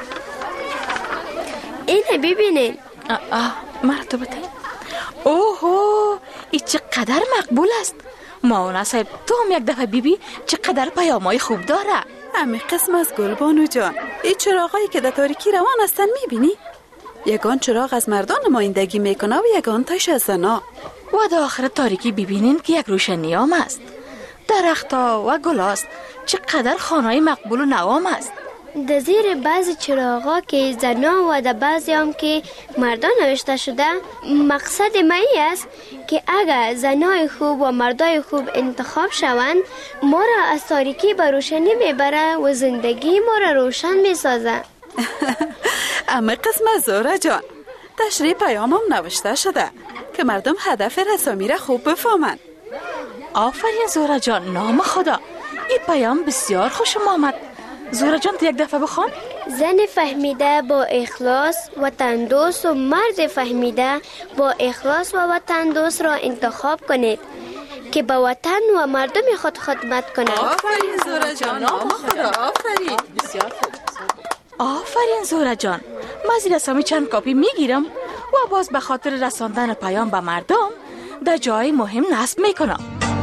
اینه ببینین.
مرتبطه. اوهو، این چقدر مقبول است. مامان صاحب تو هم یک دفعه بیبی چقدر پیامای خوب داره.
همین قسم از گلبانو جان. این چراغایی که در تاریکی روان هستن میبینی؟ یگان چراغ از مردان نمایندگی میکنه و یگان تاش از زنا.
و در آخر تاریکی ببینین که یک روشنیام است. درختها و گلاست. چقدر خانه‌های مقبول و نوام است.
در زیر بعضی چراغا که زنا و در بعضی هم که مردان نوشته شده، مقصد مایی است که اگر زنای خوب و مردای خوب انتخاب شوند، ما را از تاریکی به روشنی میبره و زندگی ما را روشن میسازه.
اما قسم از زهره جان، تشریح پیامم نوشته شده که مردم هدف رسامی را خوب بفهمند.
آفرین زهره جان، نام خدا. این پیام بسیار خوشم آمد. زهره جان یک دفعه بخوان.
زن فهمیده با اخلاص و تندوس و مرد فهمیده با اخلاص و وطن دوست را انتخاب کنید که با وطن و مردم خود خدمت کنند.
آفرین زهره جان، نام خدا. آفرین.
بسیار خوب. آفرین زهره جان، من از رسامی چند کاپی میگیرم و باز به خاطر رساندن پیام به مردم در جای مهم نصب میکنم.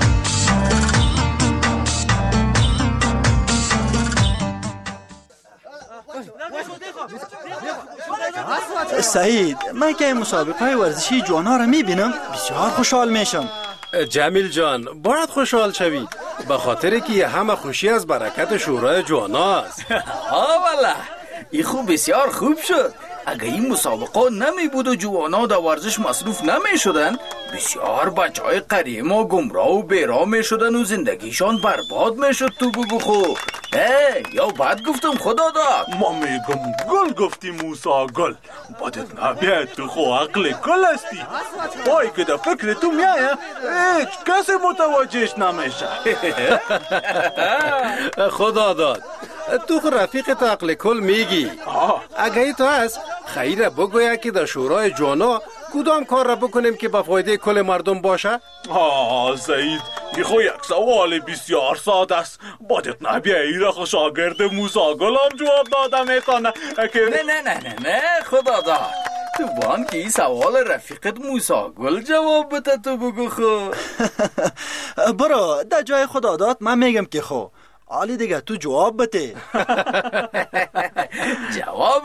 سعید، من که مسابقه ورزشی جوانا را میبینم بسیار خوشحال میشم.
جمیل جان، باید خوشحال شوی به خاطر که همه خوشی از برکت شورای جوانا است.
والله این خوب بسیار خوب شد. اگه این مسابقه نمی بود و جوانا در ورزش مصروف نمی شدن، بسیار بچهای قریه ما گمراه و بیراه می شدن و زندگیشان برباد می شد. تو بگو خو یا بد گفتم خدا داد؟
ما میگم گل گفتی موسا گل. بادت نبیاد، تو خو عقل گل هستی. وای که در فکر تو میایه هیچ کسی متوجهش نمیشه.
خدا داد، تو رفیق عقل کل میگی. اگه تو هست خیره بگویا که در شورای جوانا کدام کار را بکنیم که به فایده کل مردم باشه؟
سعید، این خو یک سوال بسیار ساده است. بادت نبیه ای را شاگرد موسا گل هم جواب داده میکنه.
نه خدا داد. تو بان که این سوال رفیقت موسا گل جواب بده. تو بگو خو.
برو در جای خدا داد من میگم که خو. حالی دیگه تو جواب بده.
جواب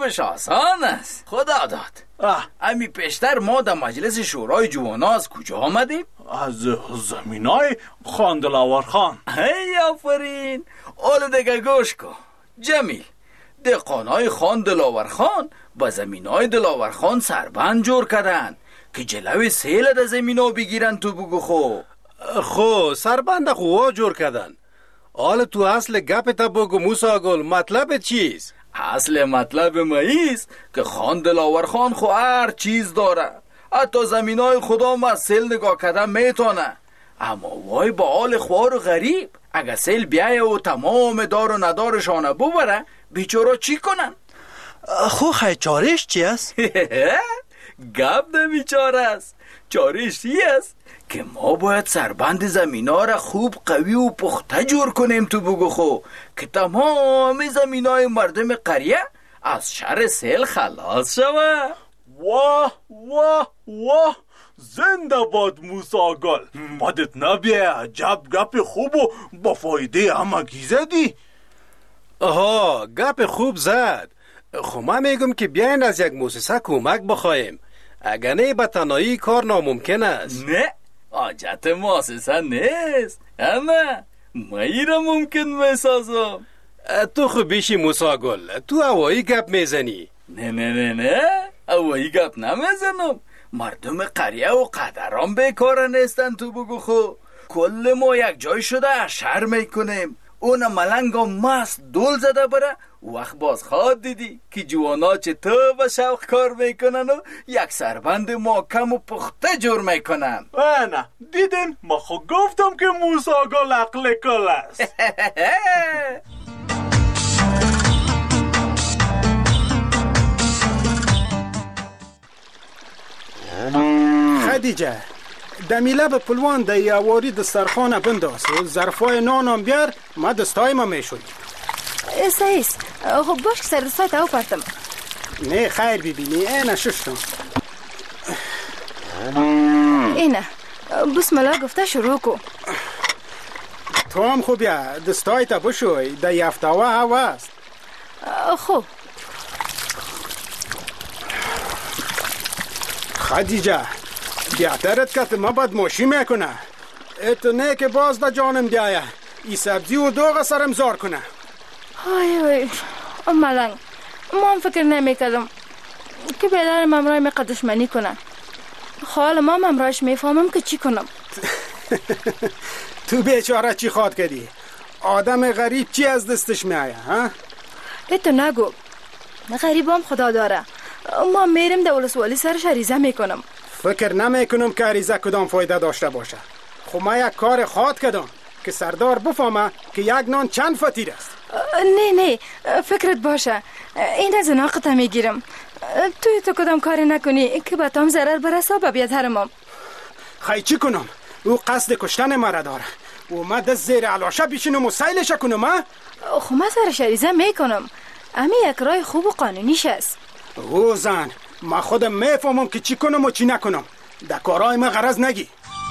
کارمش آسان است. خدا داد. امی پیشتر ما در مجلس شورای جوانا از کجا آمدیم؟
از زمینای خان دلاور خان.
ای آفرین. حالا دیگه گوش کن جمیل. دهقانای خان دلاور خان با زمینای دلاور خان سربند جور کردن که جلوی سیل در زمینا بگیرن. تو بگو
خو سربند خواه جور کردن. حالا تو اصل گپ تا بگو موسی گل، مطلب چیست؟
اصل مطلب ما ایست که خان دلاور خان خو هر چیز داره، حتی زمینای خودم از سیل نگاه کردن میتونه. اما وای با حال خوار و غریب، اگه سیل بیایه و تمام دار و ندارشانه ببره بیچاره چی کنن؟
خو خیلی چارش چی است؟
گپ نمی چاره است. چارش چی است؟ که ما باید سربند زمینا را خوب قوی و پخته جور کنیم. تو بگو خو که تمام زمینای مردم قریه از شر سیل خلاص شوه.
واه واه واه، زنده باد موسی گل. بدت نبیه، عجب گپ خوب و با فایده همگی زدی.
آها گپ خوب زد. خب من میگم که بیاین از یک مؤسسه کمک بخوایم، اگر نه به تنهایی کار ناممکن است.
نه حاجت مؤسسه نیست، اما مایی را ممکن میسازم.
تو خب بیشی موسی گل، تو هوایی گپ میزنی.
نه هوایی گپ نمیزنم. مردم قریه و قدران بیکاره نیستن. تو بگو خو کل ما یک جای شده شر میکنیم. اون ملنگا مست دول زده بره. وقت باز خواد دیدی که جوانا چه تو با شوق کار میکنن و یک سربند محکم و پخته جور میکنن.
نه دیدین ما خود گفتم که موسی گل عقل کل است.
خدیجه دمیله به پلوان ده یواری دسترخانه بنداز و ظرفای نانم بیار، ما دستای ما میشونی.
سایست خب باش که سر دستای تاو پرتم.
نه خیر ببینی اینه ششتم.
اینه بسم الله گفته شروع کو.
تو هم خوب بیا دستای تا بشوی، ده یفتاوه هوا است.
خوب
خدیجه بیعترت که ما باید موشی میکنه. اتو نه که باز دا جانم بیایه ای سبزی و دوغ سرم زار کنه.
های ملنگ ما هم فکر نمیکردم که بیدار ممرای می قدشمنی کنه. حالا ما ممرایش میفهمم که چی کنم.
تو بیچاره چی خواد کردی؟ آدم غریب چی از دستش میایه ها؟
اتو نگو، غریب هم خدا داره. ما میرم دولت والی سرش عریضه میکنم.
فکر نمیکنم که عریضه کدام فایده داشته باشه. خب ما یک کار خواد کردم که سردار بفهمه که یک نان چند فطیر است.
نه فکرت باشه، این از ناقت میگیرم. تو کدام کاری نکنی که به تام ضرر برسه به بیاد هرمام.
خیلی چی کنم؟ او قصد کشتن مرا داره و ما دست زیر علاشه بیشینم و سیلش کنم ها؟
خب ما سرش عریضه میکنم. امی یک رای خوب و قانونیش است.
او زن ما خودم میفهمم که چی کنم و چی نکنم. در کارهای ما غرض نگی.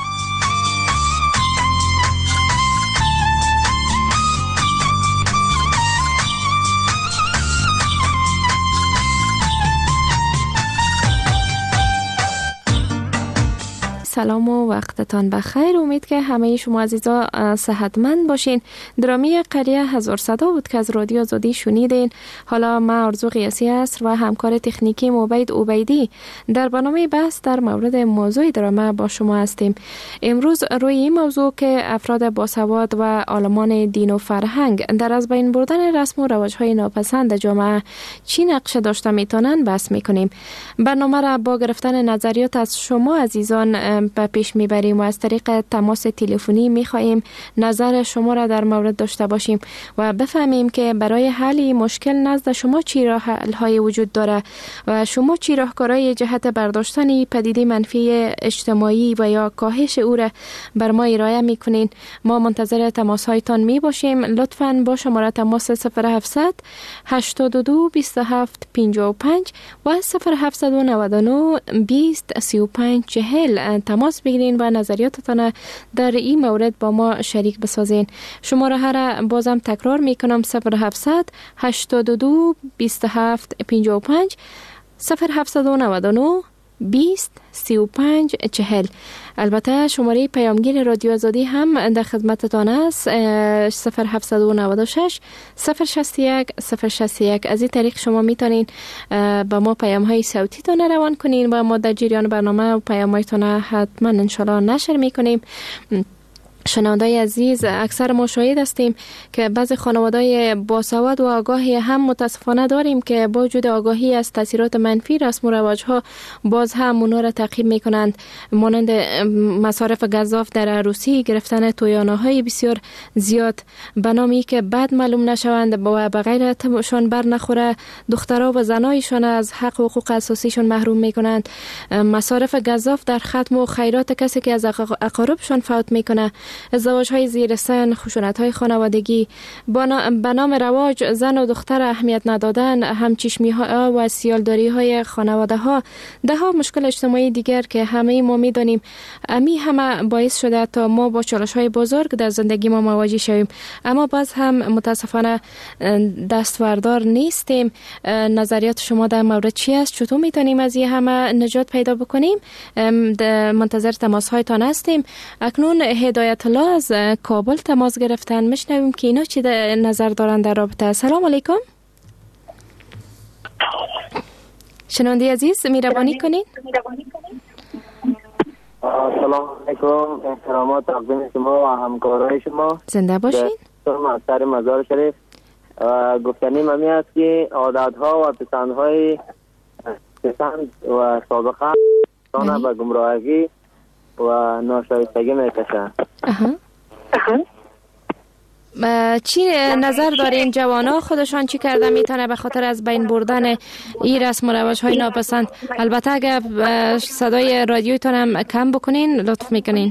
سلام و وقتتان بخیر. امید که همه شما عزیزا صحتمند باشین. درامی قریه هزار صدا بود که از رادیو آزادی شنیدین. حالا من آرزو قیاسی است و همکار تکنیکی عبید عبیدی در برنامه بحث در مورد موضوع درامه با شما هستیم. امروز روی این موضوع که افراد باسواد و عالمان دین و فرهنگ در از بین بردن رسم و رواج‌های ناپسند جامعه چی نقش داشته میتونن بحث میکنیم. برنامه را با گرفتن نظریات از شما عزیزان به پیش میبریم و از طریق تماس تلفنی میخواهیم نظر شما را در مورد داشته باشیم و بفهمیم که برای حل مشکل نزد شما چی راه حل‌های وجود داره و شما چی راهکارهای جهت برداشتن پدیده منفی اجتماعی و یا کاهش او را بر ما ارائه میکنین. ما منتظر تماس هایتان می باشیم. لطفاً با شماره تماس 0700 82 27 55 و 0799 20 35 40 تماس بگیرین و نظریاتتان در این مورد با ما شریک بسازین. شماره را بازم تکرار میکنم: 0700 82 27 55 0799 20 35 40. البته شماره پیامگیر رادیو آزادی هم در خدمتتان است: 0796 061 061. از این طریق شما میتونین با ما پیام های صوتی تان روان کنین و ما در جریان برنامه و پیام هایتان حتما انشالله نشر میکنیم. شنوندای عزیز، اکثر ما شاهد هستیم که بعضی خانواده‌های باسواد و آگاهی هم متاسفانه داریم که با وجود آگاهی از تاثیرات منفی رسم و رواج‌ها باز هم اونا را تعقیب می‌کنند، مانند مصارف گزاف در عروسی، گرفتن تویانه‌های بسیار زیاد به نامی که بعد معلوم نشوند و به غیرتشان بر نخوره، دخترها و زنایشان از حق و حقوق اساسیشون محروم می‌کنند، مصارف گزاف در ختم و خیرات کسی که از اقاربشان فوت می‌کنه، ازدواج‌های زیر سن، خشونت‌های خانوادگی، به نام رواج زن و دختر اهمیت ندادن، همچشمی‌ها و سیالداری‌های خانواده‌ها، ده‌ها مشکل اجتماعی دیگر که همه ما می‌دانیم، همه باعث شده تا ما با چالش‌های بزرگ در زندگی ما مواجه شویم. اما باز هم متاسفانه دستوردار نیستیم. نظریات شما در مورد چی است؟ چطور می‌تونیم از این همه نجات پیدا بکنیم؟ منتظر تماس‌هایتان هستیم. اکنون هدایت الله از کابل تماس گرفتن، میشنویم که اینا چی نظر دارن در رابطه. سلام علیکم. شنونده عزیز مهربانی کنین.
سلام علیکم، احترامات تقدیم شما و همکارای شما.
زنده باشین.
مستر مزار شریف. گفتنیم همی است که عادتها و پسندهای پسند و سابقه تانه به گمراهی و ناشایستگی میکشن.
چی نظر دارین جوانا خودشان چی کرده میتونه به خاطر از بین بردن این رسم و رواج های ناپسند؟ البته اگر صدای رادیویتون هم کم بکنین لطف میکنین.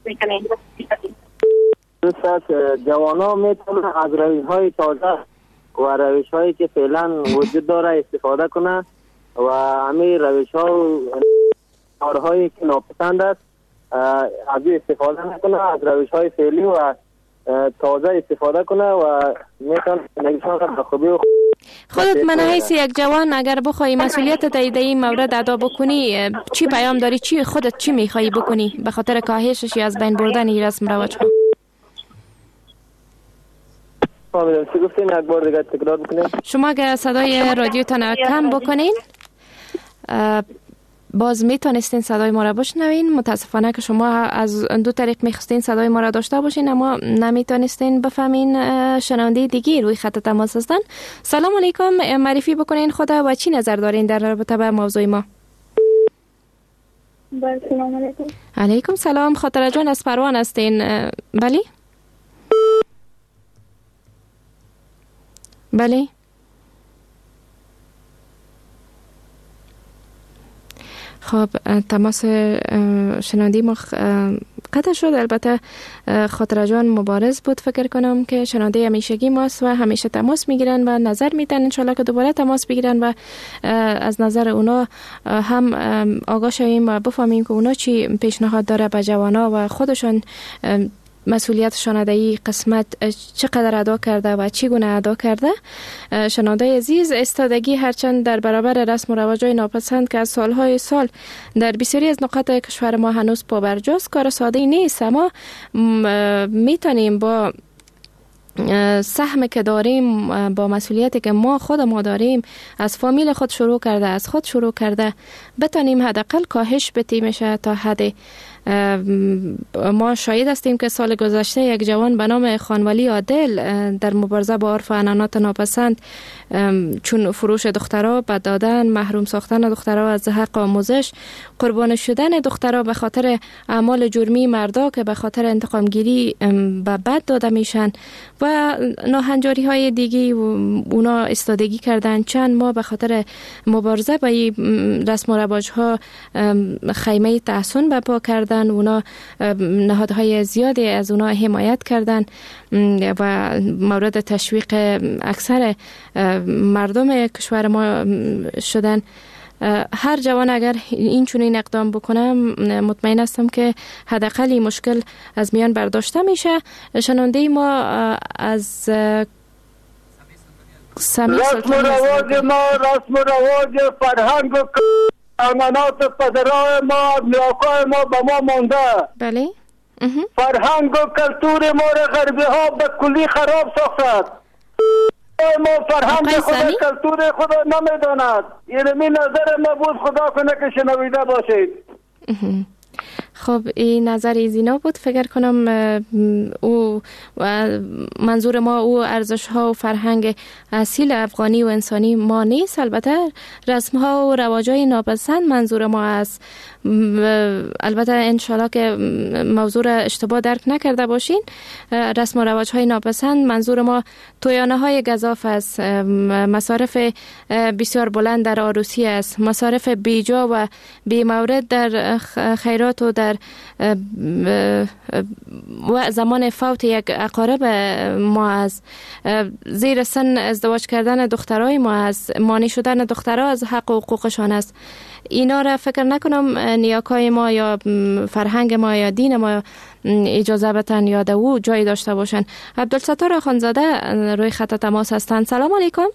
دوست جوانا میتونه از روش های تازه و روش هایی که فعلا وجود داره استفاده کنه و همین روش ها و کارهایی که ناپسند است از استفاده نکنه، از روش های فعلی و تازه استفاده کنه و میتونه نگیشان را به خوبی و
خودت من حیث یک جوان اگر بخوای مسئولیت در این مورد ادا بکنی چی پیام داری؟ چی خودت چی میخوایی بکنی به خاطر کاهشش یا از بین بردن این رسم رواج ها؟ شما اگر صدای رادیوتان کم بکنین باز میتونستین صدای ما را بشنوین. متاسفانه که شما از دو طریق میخواستین صدای ما را داشته باشین اما نمیتونستین بفهمین شنونده دیگه روی خط تماس هستن. سلام علیکم، معرفی بکنین خدا و چی نظر دارین در رابطه با موضوع ما؟
سلام علیکم.
علیکم سلام، خاطره جان از پروان هستین؟ بله بله. خب تماس شنوندی ما قطع شد. البته خاطره جان مبارز بود، فکر کنم که شنونده همیشگی ماست و همیشه تماس میگیرن و نظر میدن. انشالله که دوباره تماس بگیرن و از نظر اونا هم آگاه شویم و بفهمیم که اونا چی پیشنهاد داره به جوانا و خودشان مسئولیتشان در این قسمت چقدر ادا کرده و چی گونه ادا کرده. شنونده عزیز، استادگی هرچند در برابر رسم و رواج‌های ناپسند که از سالهای سال در بسیاری از نقاط کشور ما هنوز پابرجاست کار ساده نیست، اما میتونیم با سهمی که داریم، با مسئولیتی که ما داریم، از فامیل خود شروع کرده، از خود شروع کرده، بتونیم حداقل کاهش بتیمشه تا حد. ما شاهد هستیم که سال گذشته یک جوان به نام خانولی عادل در مبارزه با عرف و عنعنات ناپسند چون فروش دخترها، بد دادن، محروم ساختن دخترها از حق آموزش، قربانی شدن دخترها به خاطر اعمال جرمی مردا که به خاطر انتقام گیری به بد داده میشن و ناهنجاری های دیگه اونا استادگی کردن. چند ماه به خاطر مبارزه با این رسم و رواج ها خیمه تحسن برپا کردن. اونا نهادهای زیادی از اونا حمایت کردن و مورد تشویق اکثر مردم کشور ما شدن. هر جوان اگر این چنین اقدام بکنه مطمئن هستم که حداقل این مشکل از میان برداشته میشه. شنونده ما از
رسم و رواج ما، رسم و رواج فرهنگ و امانات پدرای ما، نیاکای ما به ما مانده.
بله.
فرهنگ و کلتور ما را غربی ها به کلی خراب ساختند. ما فرهنگ خود کلتور خود نمیداند. یعنی نظر ما بود، خدا کنه که شنویده باشید.
خب این نظر ایزینا بود. فکر کنم او منظور ما او ارزش ها و فرهنگ اصیل افغانی و انسانی ما نیست. البته رسم ها و رواج های ناپسند منظور ما است. البته انشالله که موضوع را اشتباه درک نکرده باشین. رسم و رواج های ناپسند منظور ما تویانه های گزاف است، مصارف بسیار بلند در عروسی است، مصارف بیجا و بی مورد در خیرات و در و زمان فوت یک اقارب ما است، زیر سن ازدواج کردن دخترای ما است، مانع شدن دخترها از حق و حقوقشان است. اینا را فکر نکنم نیاکای ما یا فرهنگ ما یا دین ما اجازه بتن یا او جایی داشته باشن. عبدالستار آخوندزاده روی خط تماس هستند. سلام علیکم.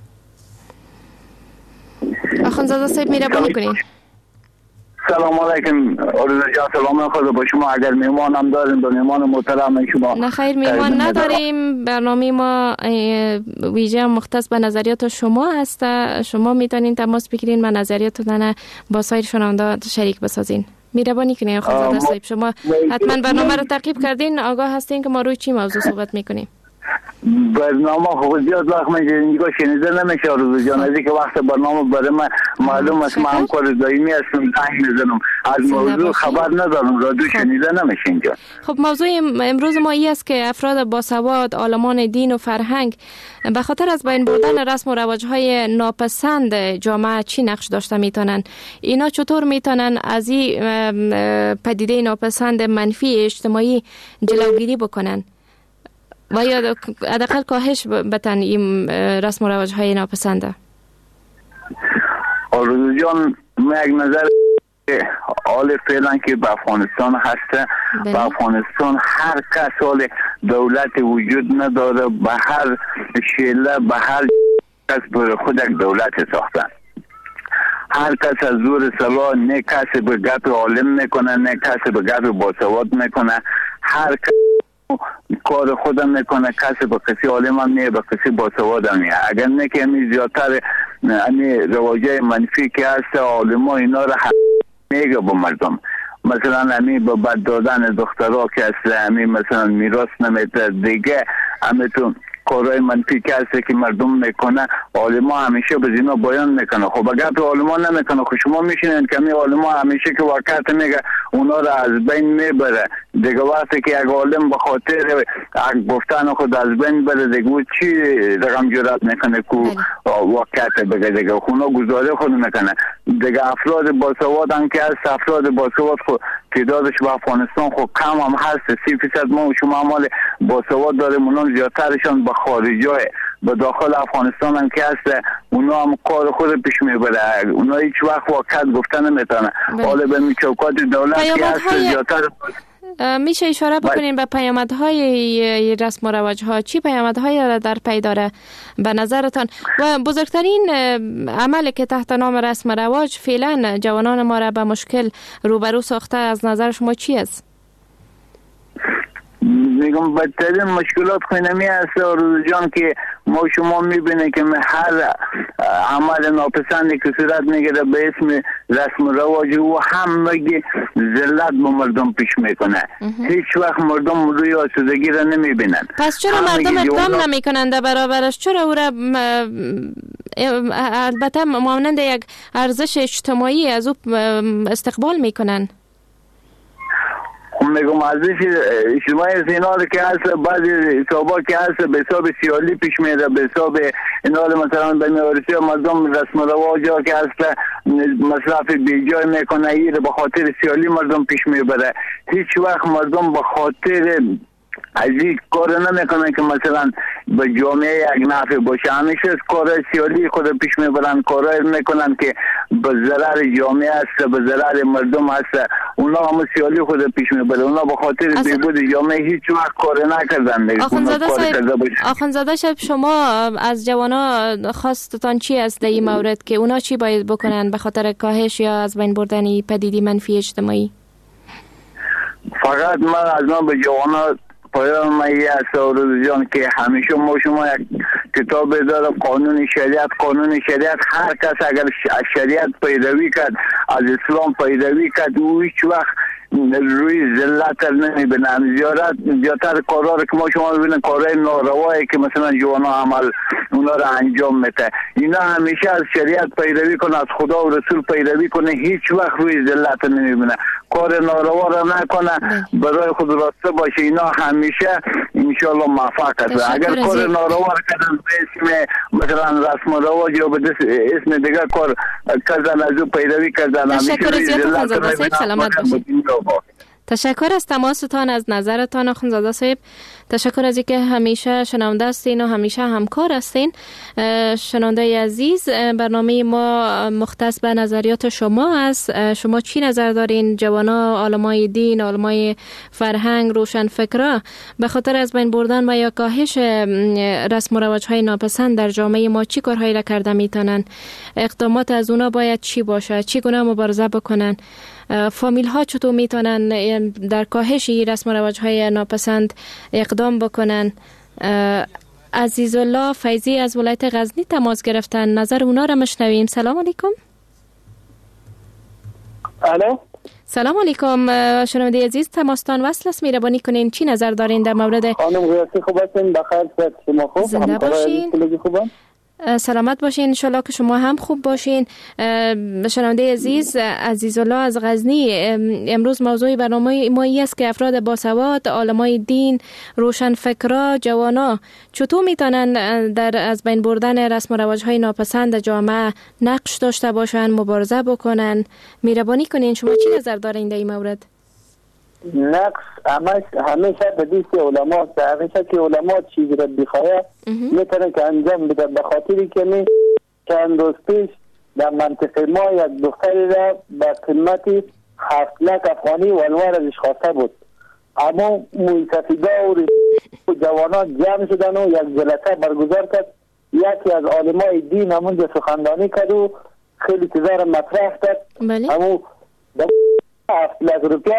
آخوندزاده صاحب میربانی کنید.
سلام علیکم آرزو جان، سلام خدا با شما. اگر میمان هم داریم به میمان محترم شما.
نه خیر، میمان نداریم. برنامه ما ویژه مختص به نظریات شما هست. شما میتونین تماس بگیرین و نظریاتتون با سایر شنونده شریک بسازین. میربانی کنین آخوندزاده صاحب. شما حتما برنامه رو تعقیب کردین، آگاه هستین که ما روی چی موضوع صحبت میکنیم.
برنامه خود زیاد وقت اینجا شنیده نمیشه آرزو جان. از اینکه وقت برنامه برای من معلوم است، من همکار دائمی هستم، زنگ میزنم، از موضوع خبر ندارم، رادیو شنیده نمیشه اینجا.
خب موضوع امروز ما این است که افراد باسواد، عالمان دین و فرهنگ به خاطر از بین بردن رسم و رواج‌های ناپسند جامعه چی نقش داشته میتونن؟ اینا چطور میتونن از این پدیده ناپسند منفی اجتماعی جلوگیری بکنن و یا حداقل کاهش بتن این رسم و رواج های ناپسنده؟
آرزو جان، من یک نظر حال فعلا که به افغانستان هسته، به افغانستان هر کس حال دولت وجود نداره، به هر شیله به هر کس بر خود یک دولت ساختن. هر کس از زور سلا، نه کسی به گپ عالم میکنه، نه کسی به گپ باسواد میکنه، هر کس کار خودم میکنه، کسی با کسی عالم هم نیه، با کسی باسواد هم نیه. اگر نه که همی زیادتر همی رواجه منفی که هست، عالم ها اینا را میگه با مردم. مثلا همی با بد دادن دخترها که هست، همی مثلا میراث نمیده دیگه، همی تو کارهای منفی که هست که مردم میکنه، عالما همیشه به اینا بیان میکنه. خب اگر تو عالما نمیکنه، خب شما میشینین که عالما همیشه که واقعیت میگه اونا را از بین میبره. دیگه وقتی که یک عالم به خاطر گفتن خود از بین بره، دیگه چی رقم جرات میکنه که واقعیت بگه؟ دیگه اونا گزاره خود میکنه. دیگه افراد باسواد هم که هست، افراد باسواد خود تعدادش به افغانستان خب کم هم هست، 30% ما و شما عمال باسواد داریم، اونا زیادترشان به خارجای به داخل افغانستان هم که هست، اونا هم کار خود پیش میبره. اونا هیچ وقت واقعیت گفتن نمیتونه. حالا به میچوکات دولت که هست زیادتر.
میشه اشاره بکنین به پیامدهای رسم و رواج ها؟ چی پیامدهایی در پی داره به نظرتان؟ و بزرگترین عملی که تحت نام رسم و رواج فعلا جوانان ما را به مشکل روبرو ساخته از نظر شما چی است؟
میگم بدترین مشکلات خونمی هست آرزو جان که ما شما میبینه که هر عمل ناپسندی که صورت میگیره به اسم رسم و رواج و همگی ذلت به مردم پیش میکنه. هیچ وقت مردم روی آسودگی را نمیبینن.
پس چرا مردم اقدام نمیکنن در برابرش؟ چرا او را البته مانند یک ارزش اجتماعی از او استقبال میکنن؟
میگم ارزش اجتماعی اینا رو که هست، بعضی حسابا که هست به حساب سیالی پیش میره، به حساب اینا رو مثلا به میارسی مردم رسم و رواج ها که هست مصرف بیجای میکنه، این به خاطر سیالی مردم پیش میبره. هیچ وقت مردم به خاطر از این کار نمیکنن که مثلا به جامعه یک نفع باشه، همیشه از کارهای سیالی خود پیش میبرن، کارهای میکنن که به ضرر جامعه است، به ضرر مردم است. اونا هم سیالی خود پیش میبره. اونا به خاطر بهبود جامعه هیچ وقت کار نکردن.
آخوندزاده صاحب شما از جوانا خواستتان چی است در این مورد که اونا چی باید بکنن به خاطر کاهش یا از بین بردن پدیده منفی اجتماعی؟
فقط من از ما به جوانا پایان مایی است روز جان که همیشه ما شما یک کتاب داره قانون شریعت هر کس اگر از شریعت پیروی کرد، از اسلام پیروی کرد، او هیچ وقت روی ذلت نمیبینن. زیادتر کارها که ما شما ببینن کارهای ناروایی که مثلا جوانا عمل اونا رو انجام میده. اینا همیشه از شریعت پیروی کنه، از خدا و رسول پیروی کنه، هیچ وقت روی ذلت نمیبینه. کار ناروا رو نکنه، برای خود راسته باشه. اینا همیشه انشالله موفق است. اگر کار ناروا رو کردن به اسم مثلا رسم و رواج یا به اسم دیگه کار کردن، از او پیروی کردن، همیشه روی ذلت نمیبینه.
تشکر از تماستان، از نظرتان آخوندزاده صاحب. تشکر از اینکه همیشه شنونده هستین و همیشه همکار هستین. شنونده عزیز، برنامه ما مختص به نظریات شما است. شما چی نظر دارین؟ جوانا، عالمای دین، عالمای فرهنگ، روشن فکرا به خاطر از بین بردن و یا کاهش رسم و رواج‌های ناپسند در جامعه ما چی کارهایی را کرده میتونن؟ اقدامات از اونا باید چی باشه؟ چی گونه مبارزه بکنن؟ فامیل ها چطور میتونن در کاهش رسم و رواج های ناپسند اقدام بکنن؟ عزیز الله فیضی از ولایت غزنی تماس گرفتن، نظر اونا را مشنویم. سلام علیکم.
الو
سلام علیکم. شنونده عزیز تماستان وصل است، مهربانی کنین چی نظر دارین در مورد؟
خانم غیاثی خوب هستین؟ بخیر، شما خوب؟
زنده باشین. سلامت باشین، انشالله که شما هم خوب باشین. شنونده عزیز عزیزالله از غزنی، امروز موضوع برنامه ما است که افراد باسواد، عالمای دین، روشن فکرا، جوانا چطور میتونن در از بین بردن رسم و رواج‌های ناپسند جامعه نقش داشته باشن، مبارزه بکنن؟ مهربانی کنین شما چی نظر دارین در این مورد؟
نقص همیشه به دست علما است. همیشه که علما چیزی را بخواه میتونه که انجام بده. به خاطری که می چند روز پیش در منطقه ما یک دختری را به قیمت 7 لک افغانی ولور ازش خواسته بود. اما موسفیدا و جوانا جمع شدن و یک جلسه برگزار کرد. یکی از علمای دین همونجا سخنرانی کرد و خیلی چیزا را مطرح کرد. اما 7 لک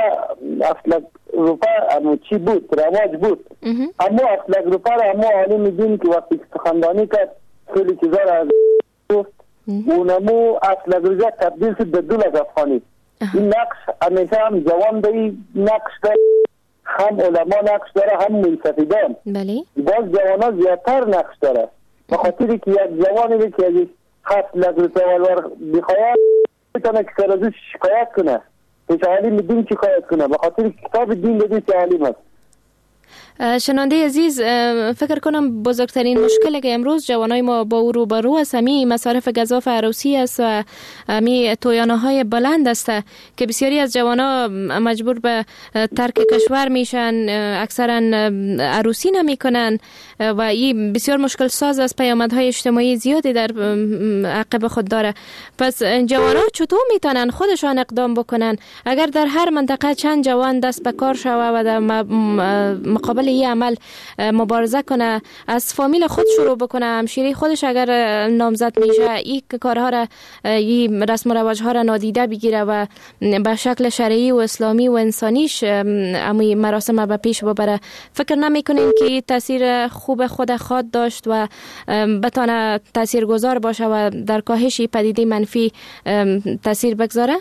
روپا اما چی بود؟ رواج بود. اما 7 لک روپا را اما عالم دین که وقتی سخنرانی کرد خیلی چیزا را از گفت، اونمو 7 لک روپا تبدیل شد به 2 لک افغانی. این نقش همیشه هم جوان به این نقش داره، هم علما نقش داره، هم منصفیدان. باز جوانا زیادتر نقش داره. به خاطری که یک جوانی که از 7 لک روپا ولور بخواهد میتونه که سر ازش شکایت کنه، پیش عالم دین شکایت کنه، به خاطر کتاب دین به دست عالم است.
شنونده عزیز، فکر کنم بزرگترین مشکلی که امروز جوانای ما با او روبرو است همی مصارف گزاف عروسی است و همی تویانه های بلند است که بسیاری از جوانا مجبور به ترک کشور میشن، اکثرا عروسی نمی کنن و این بسیار مشکل ساز است. پیامدهای اجتماعی زیادی در عقب خود داره. پس جوانا چطور میتونن خودشان اقدام بکنن؟ اگر در هر منطقه چند جوان دست به کار شوه و در مقابل این عمل مبارزه کنه، از فامیل خود شروع بکنه، همشیری خودش اگر نامزد میشه این کارها را، این رسم و رواج ها را نادیده بگیره و به شکل شرعی و اسلامی و انسانیش امی مراسم به پیش ببره، فکر نمیکنین که تاثیر خوب خود خود داشت و بتونه تاثیرگذار باشه و در کاهش پدیده منفی تاثیر بگذاره؟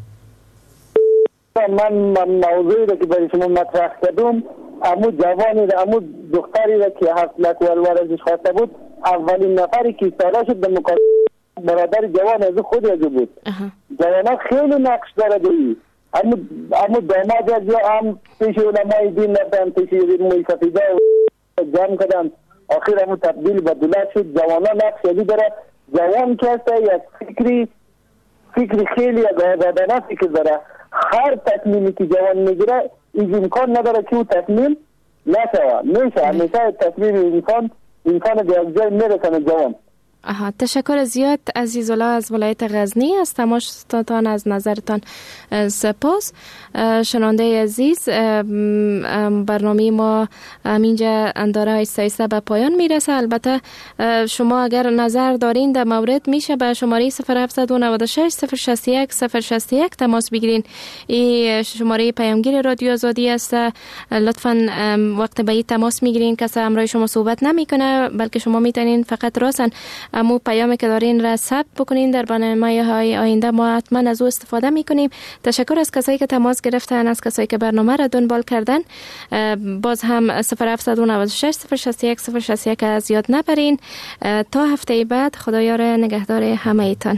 من موضوعی را که برای شما مطرح کردم، امو جوانی را، امو دختری را که 7 لک ولور ازش خواسته بود، اولین نفری که ایستاده شد در مقابل برادر جوان از خود از بود. جوانا خیلی نقش داره دوی. امو داماد از یا هم پیش علمای دین رفتن، پیش موسفیدا جمع کردن، آخر امو تبدیل به دولت شد. جوانا نقش یادی داره. جوان که هسته یک فکری خیلی آزادانه فکر داره. هر تصمیمی که جوان میگیره این امکان نداره که او تصمیم نشوه. میشه همیشه تصمیم انسان به یک جای میرسنه. جوان
تشکر زیاد عزیزالله از ولایت غزنی. از تماشاتان از نظرتان سپاس. شنونده عزیز، برنامه ما اینجا داره ایسته به پایان میرسه. البته شما اگر نظر دارین در مورد میشه به شماره 0796 061 061 تماس بگیرین. این شماره پیامگیر رادیو آزادی است. لطفاً وقت به این تماس میگیرین کسی همراه شما صحبت نمیکنه، بلکه شما میتونین فقط راسن امو پیامی که دارین را ثبت بکنین. در برنامه‌های آینده ما حتما از او استفاده میکنیم. تشکر از کسایی که تماس گرفتن، از کسایی که برنامه را دنبال کردن. باز هم 0796 061 061 از یاد نبرین. تا هفته بعد خدایار نگهدار همه ایتان.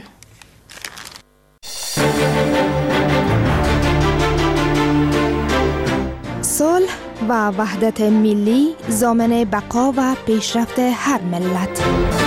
صلح و وحدت ملی ضامن بقا و پیشرفت هر ملت.